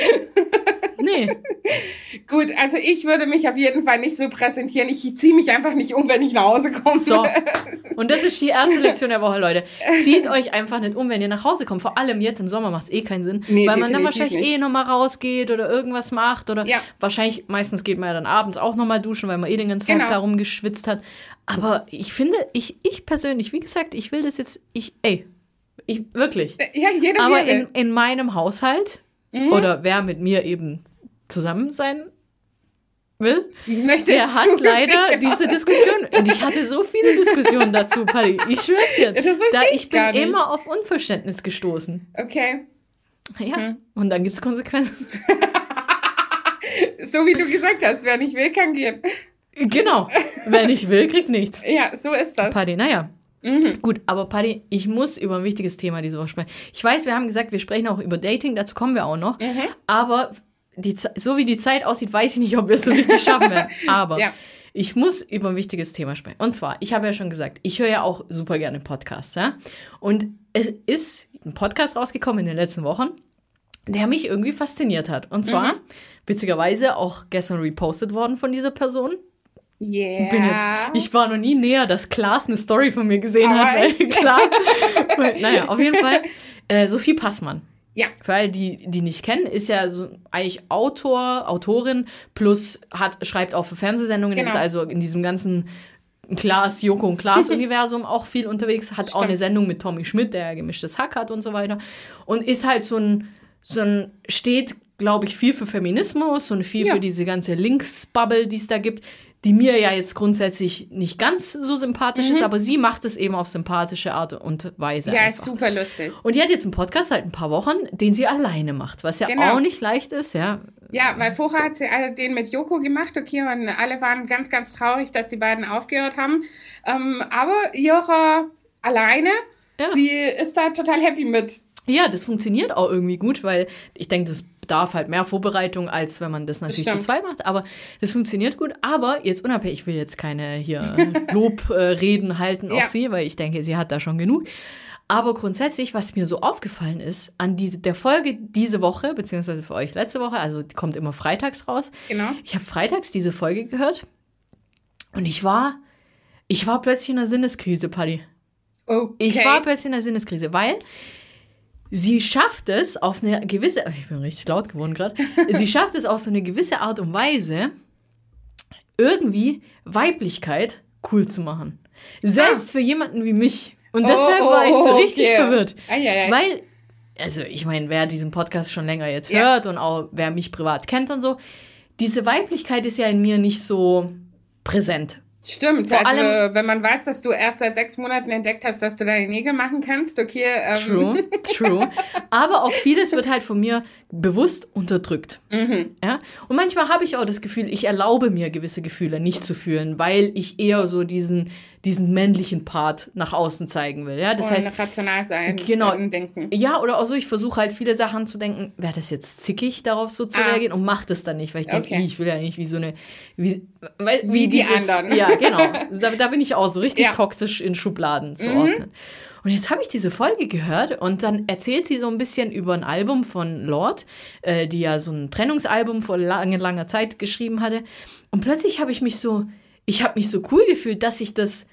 Nee. Gut, also ich würde mich auf jeden Fall nicht so präsentieren. Ich ziehe mich einfach nicht um, wenn ich nach Hause komme. So. Und das ist die erste Lektion der Woche, Leute. Zieht euch einfach nicht um, wenn ihr nach Hause kommt. Vor allem jetzt im Sommer macht es eh keinen Sinn. Nee, weil man dann definitiv wahrscheinlich nicht. eh nochmal rausgeht oder irgendwas macht. Oder Ja. wahrscheinlich, meistens geht man ja dann abends auch nochmal duschen, weil man eh den ganzen Tag Genau. da rumgeschwitzt hat. Aber ich finde, ich, ich persönlich, wie gesagt, ich will das jetzt, ich, ey, ich, wirklich. Ja, jeder Aber wie er in, will. in meinem Haushalt oder wer mit mir eben zusammen sein will, Möchte der hat zugeben, leider ja. diese Diskussion. Und ich hatte so viele Diskussionen dazu, Paddy. Ich schwör's dir. Ja, das verstehe da, ich ich bin gar nicht. immer auf Unverständnis gestoßen. Okay. Ja. Hm. Und dann gibt's Konsequenzen. So wie du gesagt hast, wer nicht will, kann gehen. Genau. Wer nicht will, kriegt nichts. Ja, so ist das. Paddy, naja. Mhm. Gut, aber Paddy, ich muss über ein wichtiges Thema diese Woche sprechen. Ich weiß, wir haben gesagt, wir sprechen auch über Dating, dazu kommen wir auch noch. Mhm. Aber die, Ze- so wie die Zeit aussieht, weiß ich nicht, ob wir es so richtig schaffen werden. Aber Ja. ich muss über ein wichtiges Thema sprechen. Und zwar, ich habe ja schon gesagt, ich höre ja auch super gerne Podcasts. Ja? Und es ist ein Podcast rausgekommen in den letzten Wochen, der mich irgendwie fasziniert hat. Und zwar, Mhm. witzigerweise, auch gestern repostet worden von dieser Person. Yeah. Bin jetzt, ich war noch nie näher, dass Klaas eine Story von mir gesehen Aber hat. Weil echt? Klaas, weil, naja, auf jeden Fall, äh, Sophie Passmann. Ja. Für alle, die, die nicht kennen, ist ja so eigentlich Autor, Autorin, plus hat, schreibt auch für Fernsehsendungen, Genau. ist also in diesem ganzen Klaas, Joko und Klaas-Universum auch viel unterwegs, hat auch Stimmt. eine Sendung mit Tommy Schmidt, der ja gemischtes Hack hat und so weiter. Und ist halt so ein, so ein steht, glaube ich, viel für Feminismus und viel Ja. für diese ganze Linksbubble, die es da gibt, die mir ja jetzt grundsätzlich nicht ganz so sympathisch ist, aber sie macht es eben auf sympathische Art und Weise. Ja, einfach. ist super lustig. Und die hat jetzt einen Podcast seit ein paar Wochen, den sie alleine macht, was ja Genau. auch nicht leicht ist, ja. Ja, weil vorher hat sie alle den mit Joko gemacht, okay, und alle waren ganz, ganz traurig, dass die beiden aufgehört haben. Ähm, aber Jora alleine, Ja. sie ist da total happy mit. Ja, das funktioniert auch irgendwie gut, weil ich denke, das bedarf halt mehr Vorbereitung, als wenn man das natürlich Stimmt. zu zweit macht. Aber das funktioniert gut. Aber jetzt unabhängig, ich will jetzt keine hier Lobreden äh, halten auf Ja. sie, weil ich denke, sie hat da schon genug. Aber grundsätzlich, was mir so aufgefallen ist, an diese, der Folge diese Woche, beziehungsweise für euch letzte Woche, also die kommt immer freitags raus. Genau. Ich habe freitags diese Folge gehört und ich war, ich war plötzlich in einer Sinneskrise, Paddy. Okay. Ich war plötzlich in einer Sinneskrise, weil sie schafft es auf eine gewisse, ich bin richtig laut geworden gerade, sie schafft es auf so eine gewisse Art und Weise, irgendwie Weiblichkeit cool zu machen. Selbst für jemanden wie mich. Und deshalb Oh, war ich so oh, richtig okay. verwirrt. Ei, ei, ei. Weil, also ich meine, wer diesen Podcast schon länger jetzt Ja. hört und auch wer mich privat kennt und so, diese Weiblichkeit ist ja in mir nicht so präsent. Stimmt, Vor also allem- wenn man weiß, dass du erst seit sechs Monaten entdeckt hast, dass du deine Nägel machen kannst, okay. Ähm, True, true. Aber auch vieles wird halt von mir bewusst unterdrückt. Mhm. Ja? Und manchmal habe ich auch das Gefühl, ich erlaube mir gewisse Gefühle nicht zu fühlen, weil ich eher so diesen, diesen männlichen Part nach außen zeigen will. Ja? Das und heißt, rational sein Genau. und denken. ja, oder auch so, ich versuche halt viele Sachen zu denken, wäre das jetzt zickig, darauf so zu Ah. reagieren und mache das dann nicht, weil ich denke, Okay. ich will ja nicht wie so eine, wie, weil, Wie die anderen. Ja, genau. Da, da bin ich auch so richtig Ja. Mhm. toxisch in Schubladen zu ordnen. Und jetzt habe ich diese Folge gehört und dann erzählt sie so ein bisschen über ein Album von Lorde, äh, die ja so ein Trennungsalbum vor langer, langer Zeit geschrieben hatte. Und plötzlich habe ich mich so, ich habe mich so cool gefühlt, dass ich das,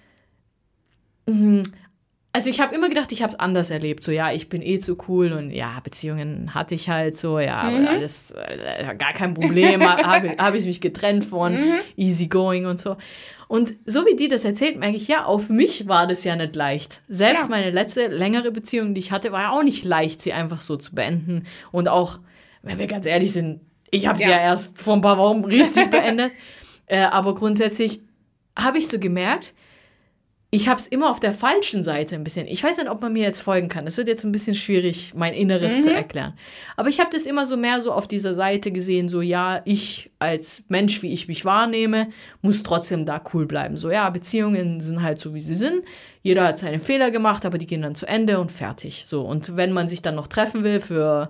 mh, also ich habe immer gedacht, ich habe es anders erlebt. So, ja, ich bin eh zu cool und ja, Beziehungen hatte ich halt so, ja, aber Mhm. alles, äh, gar kein Problem, habe hab ich mich getrennt von, Mhm. easy going und so. Und so wie die das erzählt, merke ich, ja, auf mich war das ja nicht leicht. Selbst Ja. meine letzte längere Beziehung, die ich hatte, war ja auch nicht leicht, sie einfach so zu beenden. Und auch, wenn wir ganz ehrlich sind, ich habe sie Ja. ja erst vor ein paar Wochen richtig beendet. Äh, aber grundsätzlich habe ich so gemerkt, ich habe es immer auf der falschen Seite ein bisschen. Ich weiß nicht, ob man mir jetzt folgen kann. Es wird jetzt ein bisschen schwierig, mein Inneres mhm. zu erklären. Aber ich habe das immer so mehr so auf dieser Seite gesehen, so ja, ich als Mensch, wie ich mich wahrnehme, muss trotzdem da cool bleiben. So ja, Beziehungen sind halt so, wie sie sind. Jeder hat seine Fehler gemacht, aber die gehen dann zu Ende und fertig. So, und wenn man sich dann noch treffen will für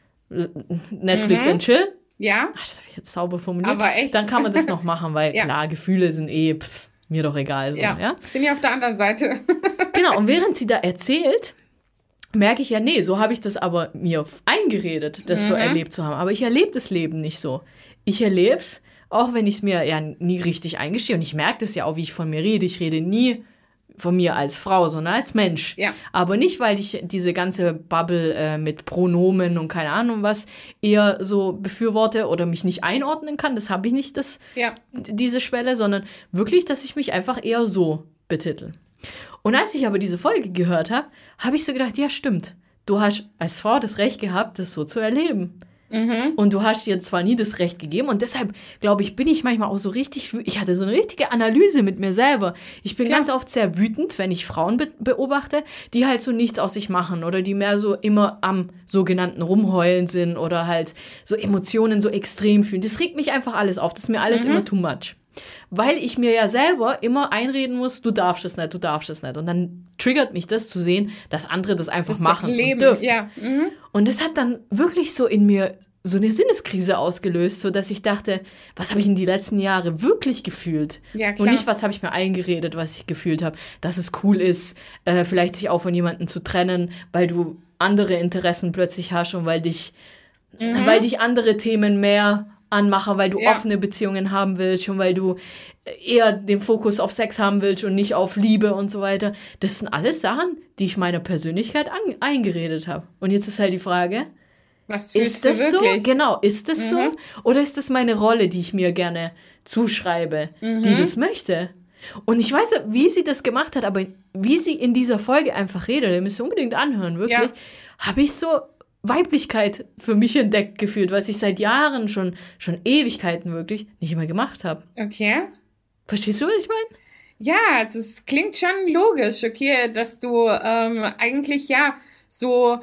Netflix Mhm. and Chill, Ja, ach, das habe ich jetzt sauber formuliert, aber echt. dann kann man das noch machen, weil Ja. klar, Gefühle sind eh, pff, mir doch egal. So, Ja, ja? sind ja auf der anderen Seite. Genau, und während sie da erzählt, merke ich ja, nee, so habe ich das aber mir f- eingeredet, das so Mhm. erlebt zu haben. Aber ich erlebe das Leben nicht so. Ich erlebe es, auch wenn ich es mir ja nie richtig eingestehe. Und ich merke das ja auch, wie ich von mir rede. Ich rede nie von mir als Frau, sondern als Mensch. Ja. Aber nicht, weil ich diese ganze Bubble äh, mit Pronomen und keine Ahnung was eher so befürworte oder mich nicht einordnen kann. Das habe ich nicht, das, Ja. diese Schwelle, sondern wirklich, dass ich mich einfach eher so betitel. Und als ich aber diese Folge gehört habe, habe ich so gedacht, ja stimmt, du hast als Frau das Recht gehabt, das so zu erleben. Mhm. Und du hast dir zwar nie das Recht gegeben und deshalb, glaube ich, bin ich manchmal auch so richtig, wü- ich hatte so eine richtige Analyse mit mir selber. Ich bin Klar. ganz oft sehr wütend, wenn ich Frauen be beobachte, die halt so nichts aus sich machen oder die mehr so immer am sogenannten Rumheulen sind oder halt so Emotionen so extrem fühlen. Das regt mich einfach alles auf, das ist mir alles Mhm. immer too much. Weil ich mir ja selber immer einreden muss, du darfst es nicht, du darfst es nicht. Und dann triggert mich das zu sehen, dass andere das einfach Das machen und Leben, dürfen. ja. Mhm. Und das hat dann wirklich so in mir so eine Sinneskrise ausgelöst, so dass ich dachte, was habe ich in die letzten Jahre wirklich gefühlt? Ja, klar. Und nicht, was habe ich mir eingeredet, was ich gefühlt habe, dass es cool ist, äh, vielleicht sich auch von jemandem zu trennen, weil du andere Interessen plötzlich hast und weil dich, Mhm. weil dich andere Themen mehr anmachen, weil du Ja. offene Beziehungen haben willst und weil du eher den Fokus auf Sex haben willst und nicht auf Liebe und so weiter. Das sind alles Sachen, die ich meiner Persönlichkeit an, eingeredet habe. Und jetzt ist halt die Frage, Was fühlst ist du das so? wirklich? Genau, ist das Mhm. so? Oder ist das meine Rolle, die ich mir gerne zuschreibe, Mhm. die das möchte? Und ich weiß ja, wie sie das gemacht hat, aber wie sie in dieser Folge einfach redet, ihr müsst ihr unbedingt anhören, wirklich, Ja. habe ich so Weiblichkeit für mich entdeckt gefühlt, was ich seit Jahren schon, schon Ewigkeiten wirklich nicht mehr gemacht habe. Okay. Verstehst du, was ich meine? Ja, also es klingt schon logisch, okay, dass du ähm, eigentlich ja so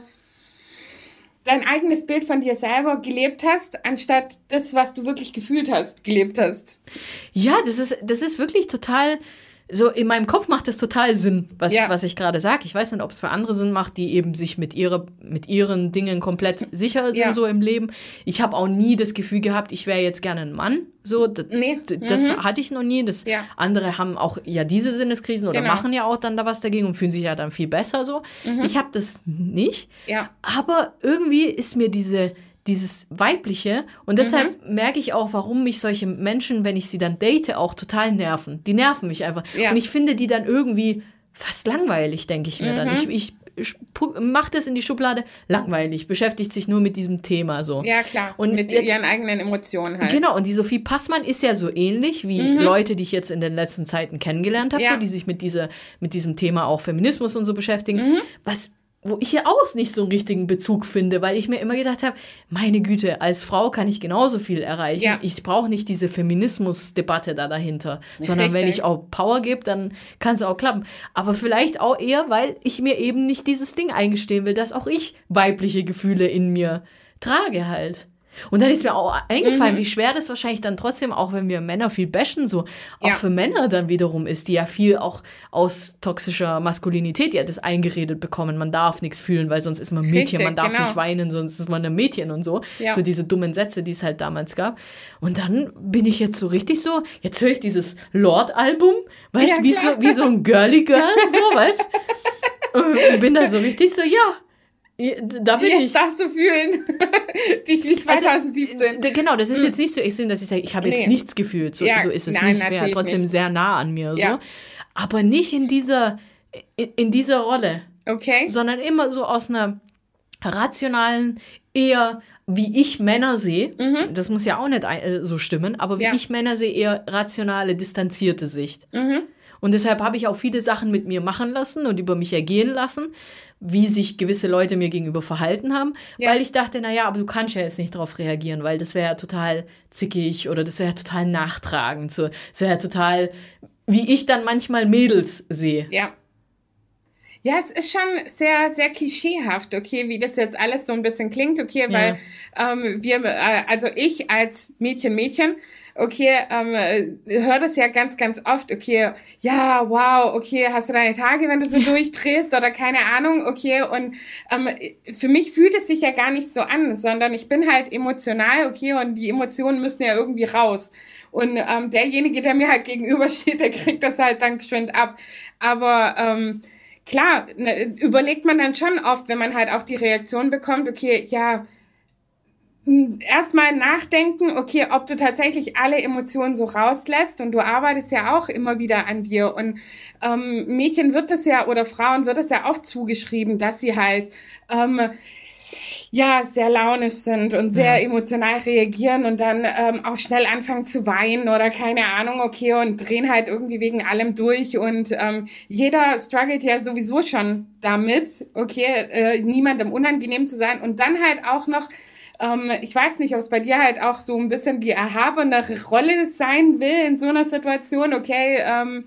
dein eigenes Bild von dir selber gelebt hast, anstatt das, was du wirklich gefühlt hast, gelebt hast. Ja, das ist, das ist wirklich total, so in meinem Kopf macht das total Sinn, was, Ja. was ich gerade sage. Ich weiß nicht, ob es für andere Sinn macht, die eben sich mit, ihrer, mit ihren Dingen komplett sicher sind, Ja. so im Leben. Ich habe auch nie das Gefühl gehabt, ich wäre jetzt gerne ein Mann. So, d- Nee. d- das Mhm. hatte ich noch nie. Das, Ja. Andere haben auch ja diese Sinneskrisen oder Genau. machen ja auch dann da was dagegen und fühlen sich ja dann viel besser so. Mhm. Ich habe das nicht. Ja. Aber irgendwie ist mir diese, dieses Weibliche und deshalb merke ich auch, warum mich solche Menschen, wenn ich sie dann date, auch total nerven. Die nerven mich einfach. Ja. Und ich finde die dann irgendwie fast langweilig, denke ich mir dann. Mhm. Ich, ich, ich mach das in die Schublade, langweilig, beschäftigt sich nur mit diesem Thema so. Ja, klar. Und mit jetzt- ihren eigenen Emotionen halt. Genau, und die Sophie Passmann ist ja so ähnlich wie Mhm. Leute, die ich jetzt in den letzten Zeiten kennengelernt habe, Ja. so, die sich mit, dieser, mit diesem Thema auch Feminismus und so beschäftigen. Mhm. Was, wo ich ja auch nicht so einen richtigen Bezug finde, weil ich mir immer gedacht habe, meine Güte, als Frau kann ich genauso viel erreichen. Ja. Ich brauche nicht diese Feminismusdebatte da dahinter, sondern wenn Richtig. ich auch Power gebe, dann kann es auch klappen. Aber vielleicht auch eher, weil ich mir eben nicht dieses Ding eingestehen will, dass auch ich weibliche Gefühle in mir trage halt. Und dann ist mir auch eingefallen, Mhm. wie schwer das wahrscheinlich dann trotzdem, auch wenn wir Männer viel bashen, so auch Ja. für Männer dann wiederum ist, die ja viel auch aus toxischer Maskulinität ja das eingeredet bekommen. Man darf nichts fühlen, weil sonst ist man Mädchen, Richtig, man darf genau. nicht weinen, sonst ist man ein Mädchen und so. Ja. So diese dummen Sätze, die es halt damals gab. Und dann bin ich jetzt so richtig so, jetzt höre ich dieses Lord-Album, weißt du, Ja, wie, klar. so, wie so ein Girly Girl, so, weißt du? Und bin da so richtig so, ja, da bin Jetzt ich. darfst du fühlen. Dich wie Also, zwanzig siebzehn. d- genau, das ist jetzt nicht so extrem, dass ich sage, ich habe jetzt Nee. nichts gefühlt. So, Ja, so ist es nein, nicht mehr. natürlich Trotzdem nicht. sehr nah an mir. Ja. So. Aber nicht in dieser, in, in dieser Rolle, Okay. sondern immer so aus einer rationalen, eher wie ich Männer sehe. Mhm. Das muss ja auch nicht äh, so stimmen, aber wie Ja. ich Männer sehe, eher rationale, distanzierte Sicht. Mhm. Und deshalb habe ich auch viele Sachen mit mir machen lassen und über mich ergehen lassen, wie sich gewisse Leute mir gegenüber verhalten haben, Ja. weil ich dachte, naja, aber du kannst ja jetzt nicht darauf reagieren, weil das wäre ja total zickig oder das wäre ja total nachtragend. So. Das wäre ja total wie ich dann manchmal Mädels sehe. Ja. Ja, es ist schon sehr, sehr klischeehaft, okay, wie das jetzt alles so ein bisschen klingt, okay, weil ja. ähm, wir, äh, also ich als Mädchen, Mädchen, okay, ähm, höre das ja ganz, ganz oft, okay, ja, wow, okay, hast du deine Tage, wenn du so durchdrehst oder keine Ahnung, okay, und ähm, für mich fühlt es sich ja gar nicht so an, sondern ich bin halt emotional, okay, und die Emotionen müssen ja irgendwie raus. Und ähm, derjenige, der mir halt gegenübersteht, der kriegt das halt dann geschwind ab. Aber ähm, klar, ne, überlegt man dann schon oft, wenn man halt auch die Reaktion bekommt, okay, ja, erstmal nachdenken, okay, ob du tatsächlich alle Emotionen so rauslässt, und du arbeitest ja auch immer wieder an dir, und ähm, Mädchen wird das ja, oder Frauen wird das ja oft zugeschrieben, dass sie halt ähm, ja sehr launisch sind und sehr ja. emotional reagieren und dann ähm, auch schnell anfangen zu weinen oder keine Ahnung, okay, und drehen halt irgendwie wegen allem durch, und ähm, jeder struggelt ja sowieso schon damit, okay, äh, niemandem unangenehm zu sein, und dann halt auch noch, ähm, ich weiß nicht, ob es bei dir halt auch so ein bisschen die erhabenere Rolle sein will in so einer Situation, okay, ähm,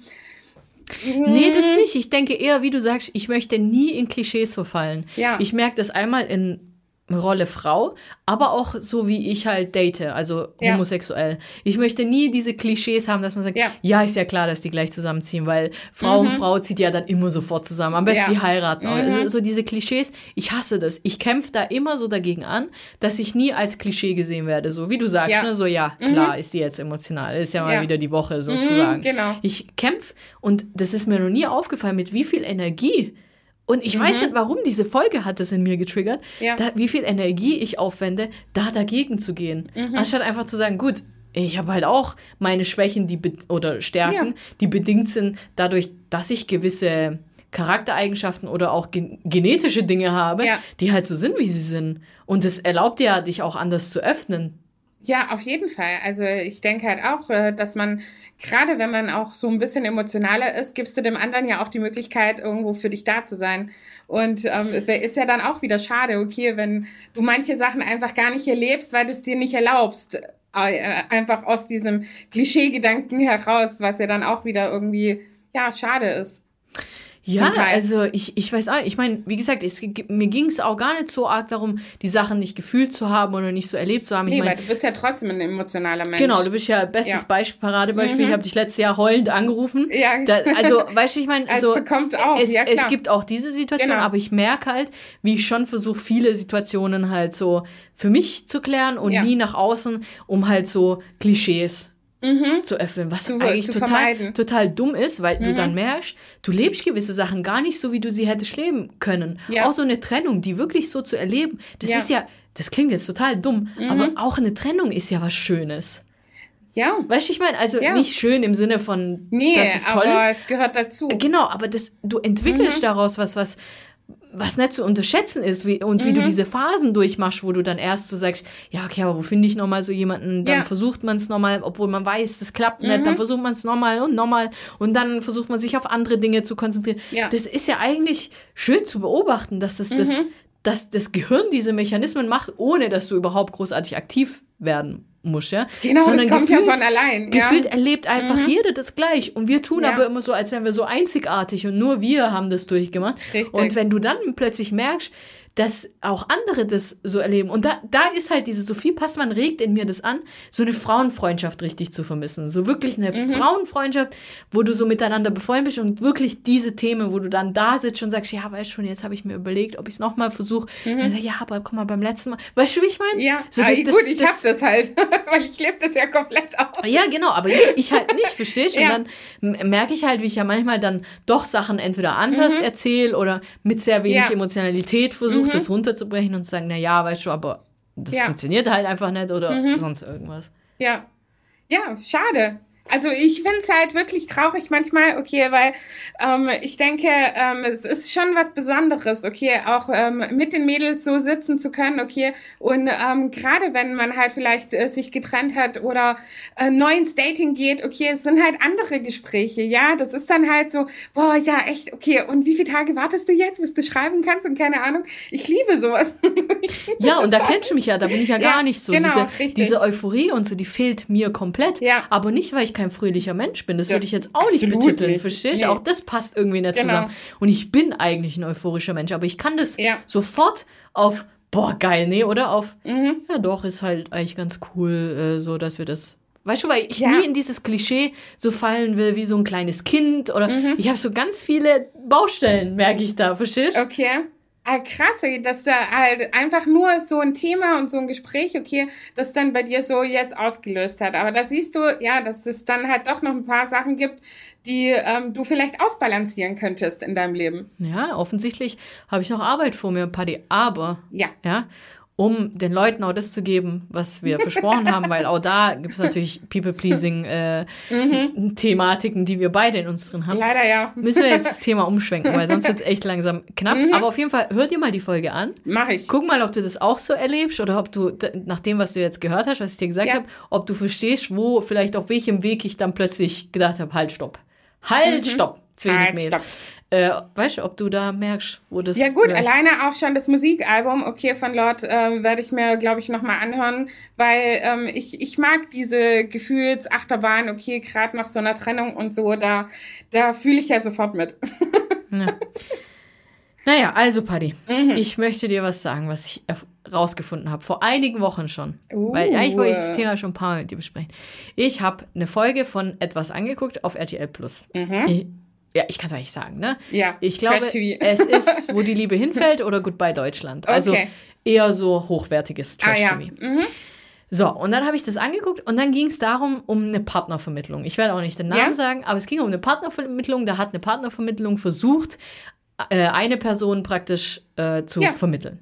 nee, das nicht. Ich denke eher, wie du sagst, ich möchte nie in Klischees verfallen. Ja. Ich merke das einmal in Rolle Frau, aber auch so, wie ich halt date, also ja. homosexuell. Ich möchte nie diese Klischees haben, dass man sagt, ja, ja ist ja klar, dass die gleich zusammenziehen, weil Frau mhm. und Frau zieht ja dann immer sofort zusammen. Am besten ja. die heiraten. Mhm. Also so diese Klischees, ich hasse das. Ich kämpfe da immer so dagegen an, dass ich nie als Klischee gesehen werde. So wie du sagst, ja. ne, so ja, klar, mhm. ist die jetzt emotional. Ist ja mal ja. wieder die Woche sozusagen. Mhm, genau. Ich kämpfe, und das ist mir noch nie aufgefallen, mit wie viel Energie. Und ich mhm. weiß nicht, warum diese Folge hat das in mir getriggert, ja. da, wie viel Energie ich aufwende, da dagegen zu gehen. Mhm. Anstatt einfach zu sagen, gut, ich habe halt auch meine Schwächen die be- oder Stärken, ja. die bedingt sind dadurch, dass ich gewisse Charaktereigenschaften oder auch gen- genetische Dinge habe, ja. die halt so sind, wie sie sind. Und das erlaubt dir ja, dich auch anders zu öffnen. Ja, auf jeden Fall. Also ich denke halt auch, dass man, gerade wenn man auch so ein bisschen emotionaler ist, gibst du dem anderen ja auch die Möglichkeit, irgendwo für dich da zu sein. Und ähm, ist ja dann auch wieder schade, okay, wenn du manche Sachen einfach gar nicht erlebst, weil du es dir nicht erlaubst, äh, einfach aus diesem Klischee-Gedanken heraus, was ja dann auch wieder irgendwie, ja, schade ist. Ja, also ich, ich weiß auch, ich meine, wie gesagt, es, mir ging es auch gar nicht so arg darum, die Sachen nicht gefühlt zu haben oder nicht so erlebt zu haben. Ich nee, mein, weil du bist ja trotzdem ein emotionaler Mensch. Genau, du bist ja bestes ja. Beispiel, Paradebeispiel. Mhm. Ich habe dich letztes Jahr heulend angerufen. Ja. Da, also, weißt du, ich meine, so, es bekommt auch, es, ja klar. Es gibt auch diese Situation, genau. aber ich merke halt, wie ich schon versuche, viele Situationen halt so für mich zu klären und ja. nie nach außen, um halt so Klischees Mhm. zu öffnen, was zu, eigentlich zu total, total dumm ist, weil mhm. du dann merkst, du lebst gewisse Sachen gar nicht so, wie du sie hättest leben können. Ja. Auch so eine Trennung, die wirklich so zu erleben, das ja. ist ja, das klingt jetzt total dumm, mhm. aber auch eine Trennung ist ja was Schönes. Ja. Weißt du, ich meine, also ja. nicht schön im Sinne von, nee, dass es toll aber ist. es gehört dazu. Genau, aber das, du entwickelst mhm. daraus was, was was nicht zu unterschätzen ist wie, und wie mhm. du diese Phasen durchmachst, wo du dann erst so sagst, ja, okay, aber wo finde ich nochmal so jemanden? Dann ja. versucht man es nochmal, obwohl man weiß, das klappt mhm. nicht, dann versucht man es nochmal und nochmal und dann versucht man sich auf andere Dinge zu konzentrieren. Ja. Das ist ja eigentlich schön zu beobachten, dass das, mhm. das, dass das Gehirn diese Mechanismen macht, ohne dass du überhaupt großartig aktiv werden musst, ja. Genau, Sondern das kommt gefühlt, ja von allein. Ja. Gefühlt erlebt einfach mhm. jeder das gleich. Und wir tun ja. aber immer so, als wären wir so einzigartig und nur wir haben das durchgemacht. Richtig. Und wenn du dann plötzlich merkst, dass auch andere das so erleben. Und da, da ist halt diese Sophie Passmann regt in mir das an, so eine Frauenfreundschaft richtig zu vermissen. So wirklich eine mhm. Frauenfreundschaft, wo du so miteinander befreundet bist und wirklich diese Themen, wo du dann da sitzt und sagst, ja, weißt du schon, jetzt habe ich mir überlegt, ob ich es nochmal versuche. Mhm. Dann sag ich, ja, aber guck mal, beim letzten Mal. Weißt du, wie ich meine? Ja, so, das, das, gut, das, ich das, hab das halt, weil ich lebe das ja komplett aus. Ja, genau, aber ich, ich halt nicht, verstehst du? ja. Und dann merke ich halt, wie ich ja manchmal dann doch Sachen entweder anders mhm. erzähle oder mit sehr wenig ja. Emotionalität versuche, mhm. das runterzubrechen und zu sagen, na ja, weißt du, aber das ja. funktioniert halt einfach nicht oder mhm. sonst irgendwas. Ja, ja, schade. Also ich finde es halt wirklich traurig manchmal, okay, weil ähm, ich denke, ähm, es ist schon was Besonderes, okay, auch ähm, mit den Mädels so sitzen zu können, okay, und ähm, gerade wenn man halt vielleicht äh, sich getrennt hat oder äh, neu ins Dating geht, okay, es sind halt andere Gespräche, ja, das ist dann halt so, boah, ja, echt, okay, und wie viele Tage wartest du jetzt, bis du schreiben kannst und keine Ahnung, ich liebe sowas. Ja, und da kennst du mich ja, da bin ich ja gar ja, nicht so, genau, diese, richtig. diese Euphorie und so, die fehlt mir komplett, ja. aber nicht, weil ich kein fröhlicher Mensch bin. Das Ja, würde ich jetzt auch nicht absolut betiteln, nicht. verstehst du? Nee. Auch das passt irgendwie nicht Genau. zusammen. Und ich bin eigentlich ein euphorischer Mensch, aber ich kann das Ja. sofort auf, boah, geil, nee, oder auf, Mhm. ja doch, ist halt eigentlich ganz cool, äh, so, dass wir das, weißt du, weil ich Ja. nie in dieses Klischee so fallen will, wie so ein kleines Kind oder Mhm. ich habe so ganz viele Baustellen, merke ich da, verstehst du? Okay. Ah, krass, dass da halt einfach nur so ein Thema und so ein Gespräch, okay, das dann bei dir so jetzt ausgelöst hat. Aber da siehst du, ja, dass es dann halt doch noch ein paar Sachen gibt, die ähm, du vielleicht ausbalancieren könntest in deinem Leben. Ja, offensichtlich habe ich noch Arbeit vor mir, Paddy, aber, Ja. ja, um den Leuten auch das zu geben, was wir versprochen haben, weil auch da gibt es natürlich People-Pleasing-Thematiken, die wir beide in uns drin haben. Leider ja. Müssen wir jetzt das Thema umschwenken, weil sonst wird es echt langsam knapp. Aber auf jeden Fall, hör dir mal die Folge an. Mach ich. Guck mal, ob du das auch so erlebst oder ob du, d- nach dem, was du jetzt gehört hast, was ich dir gesagt Ja. habe, ob du verstehst, wo, vielleicht auf welchem Weg ich dann plötzlich gedacht habe, halt, stopp. Halt, stopp. Zu wenig Halt, Mehl. stopp. Äh, weißt du, ob du da merkst, wo das Ja gut, vielleicht- alleine auch schon das Musikalbum, okay, von Lord ähm, werde ich mir, glaube ich, nochmal anhören, weil ähm, ich, ich mag diese Gefühlsachterbahn, okay, gerade nach so einer Trennung und so, da, da fühle ich ja sofort mit. Ja. Naja, also Paddy, Mhm. ich möchte dir was sagen, was ich erf- rausgefunden habe, vor einigen Wochen schon. Uh. Weil eigentlich wollte ich das Thema schon ein paar Mal mit dir besprechen. Ich habe eine Folge von etwas angeguckt auf R T L Plus. Mhm. Ich, ja, ich kann es eigentlich sagen, ne? Ja, Ich glaube, Trash-T V. es ist, wo die Liebe hinfällt oder Goodbye Deutschland. Also Okay. eher so hochwertiges Ah ja. Trash-T V. Mhm. So, und dann habe ich das angeguckt und dann ging es darum, um eine Partnervermittlung. Ich werde auch nicht den Namen Ja. sagen, aber es ging um eine Partnervermittlung. Da hat eine Partnervermittlung versucht, äh, eine Person praktisch äh, zu Ja. vermitteln.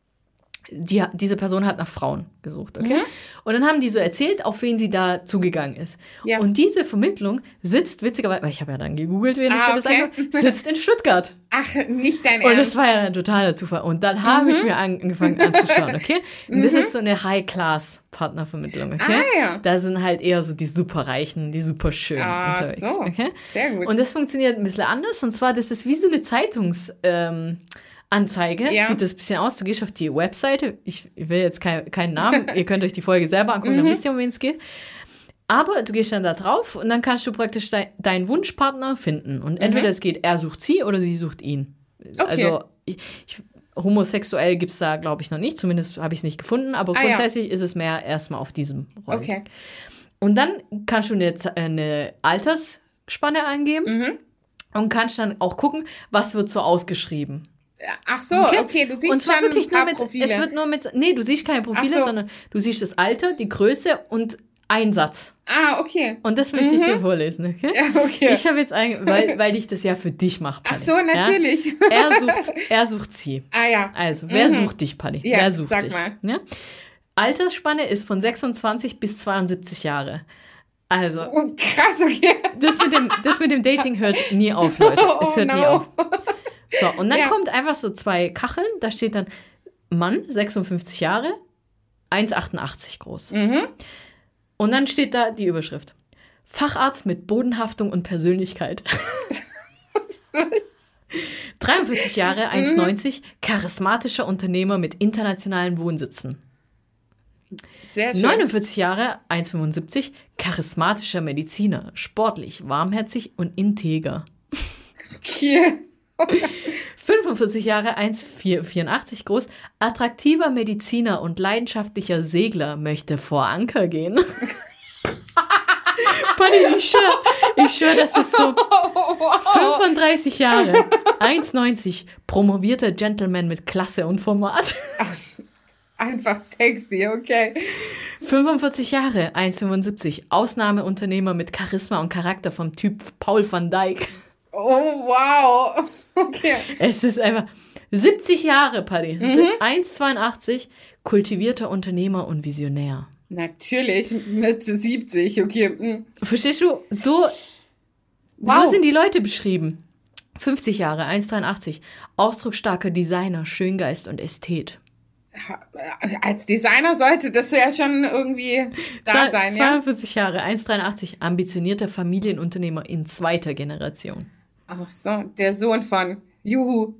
Die, diese Person hat nach Frauen gesucht, okay? Mhm. Und dann haben die so erzählt, auf wen sie da zugegangen ist. Ja. Und diese Vermittlung sitzt witzigerweise, weil ich habe ja dann gegoogelt, während ich Ah, mir das okay. angeguckt, sitzt in Stuttgart. Ach, nicht dein Und das Ernst. war ja ein totaler Zufall. Und dann habe ich mir angefangen anzuschauen, okay? Und das ist so eine High-Class-Partnervermittlung, okay? Ah, ja. Da sind halt eher so die Superreichen, die Superschönen Ah, unterwegs, so. okay? Sehr gut. Und das funktioniert ein bisschen anders. Und zwar, das ist wie so eine Zeitungs... Ähm, Anzeige, Ja. sieht das ein bisschen aus. Du gehst auf die Webseite, ich will jetzt kein, keinen Namen, ihr könnt euch die Folge selber angucken, dann wisst ihr, um wen es geht. Aber du gehst dann da drauf und dann kannst du praktisch de deinen Wunschpartner finden. Und entweder es geht, er sucht sie oder sie sucht ihn. Okay. Also ich, ich, homosexuell gibt es da, glaube ich, noch nicht. Zumindest habe ich es nicht gefunden. Aber Ah, ja. grundsätzlich ist es mehr erstmal auf diesem Rollen. Okay. Und dann kannst du eine, Z- eine Altersspanne angeben Mhm. und kannst dann auch gucken, was wird so ausgeschrieben. Ach so, okay, du siehst und zwar schon wirklich ein paar nur mit, Profile. es wird nur mit, nee, du siehst keine Profile, Ach so. sondern du siehst das Alter, die Größe und einen Satz. ah, okay. Und das möchte ich dir vorlesen, okay? Ja, okay. Ich habe jetzt eigentlich, weil, weil ich das ja für dich mache, Ach Paddy, so, natürlich. Ja? Er sucht, er sucht sie. Ah ja. Also, wer Mhm. sucht dich, Paddy? Ja, wer sucht sag dich? mal. Ja? Altersspanne ist von sechsundzwanzig bis zweiundsiebzig Jahre. Also, Oh, krass, okay. das mit dem, das mit dem Dating hört nie auf, Leute. Es Oh, hört nie no. auf. So, und dann Ja. kommt einfach so zwei Kacheln, da steht dann Mann, sechsundfünfzig Jahre, eins Komma achtundachtzig groß. Mhm. Und dann steht da die Überschrift. Facharzt mit Bodenhaftung und Persönlichkeit. dreiundvierzig Jahre, eins Komma neunzig, charismatischer Unternehmer mit internationalen Wohnsitzen. Sehr schön. neunundvierzig Jahre, eins Komma fünfundsiebzig, charismatischer Mediziner, sportlich, warmherzig und integer. Okay. fünfundvierzig Jahre, eins Komma vierundachtzig groß, attraktiver Mediziner und leidenschaftlicher Segler möchte vor Anker gehen. Paddy, ich schwör, ich schwör, das ist so fünfunddreißig Jahre, eins Komma neunzig, promovierter Gentleman mit Klasse und Format. Einfach sexy, okay. fünfundvierzig Jahre, eins Komma fünfundsiebzig, Ausnahmeunternehmer mit Charisma und Charakter vom Typ Paul van Dijk. Oh, wow. Okay. Es ist einfach siebzig Jahre, Paddy. eins Komma zweiundachtzig, kultivierter Unternehmer und Visionär. Natürlich, mit siebzig, okay. Mhm. Verstehst du? So, Wow. so sind die Leute beschrieben. fünfzig Jahre, eins Komma dreiundachtzig, ausdrucksstarker Designer, Schöngeist und Ästhet. Als Designer sollte das ja schon irgendwie da Zwei- sein, ja? zweiundvierzig Jahre, eins Komma dreiundachtzig, ambitionierter Familienunternehmer in zweiter Generation. Ach so, der Sohn von Juhu.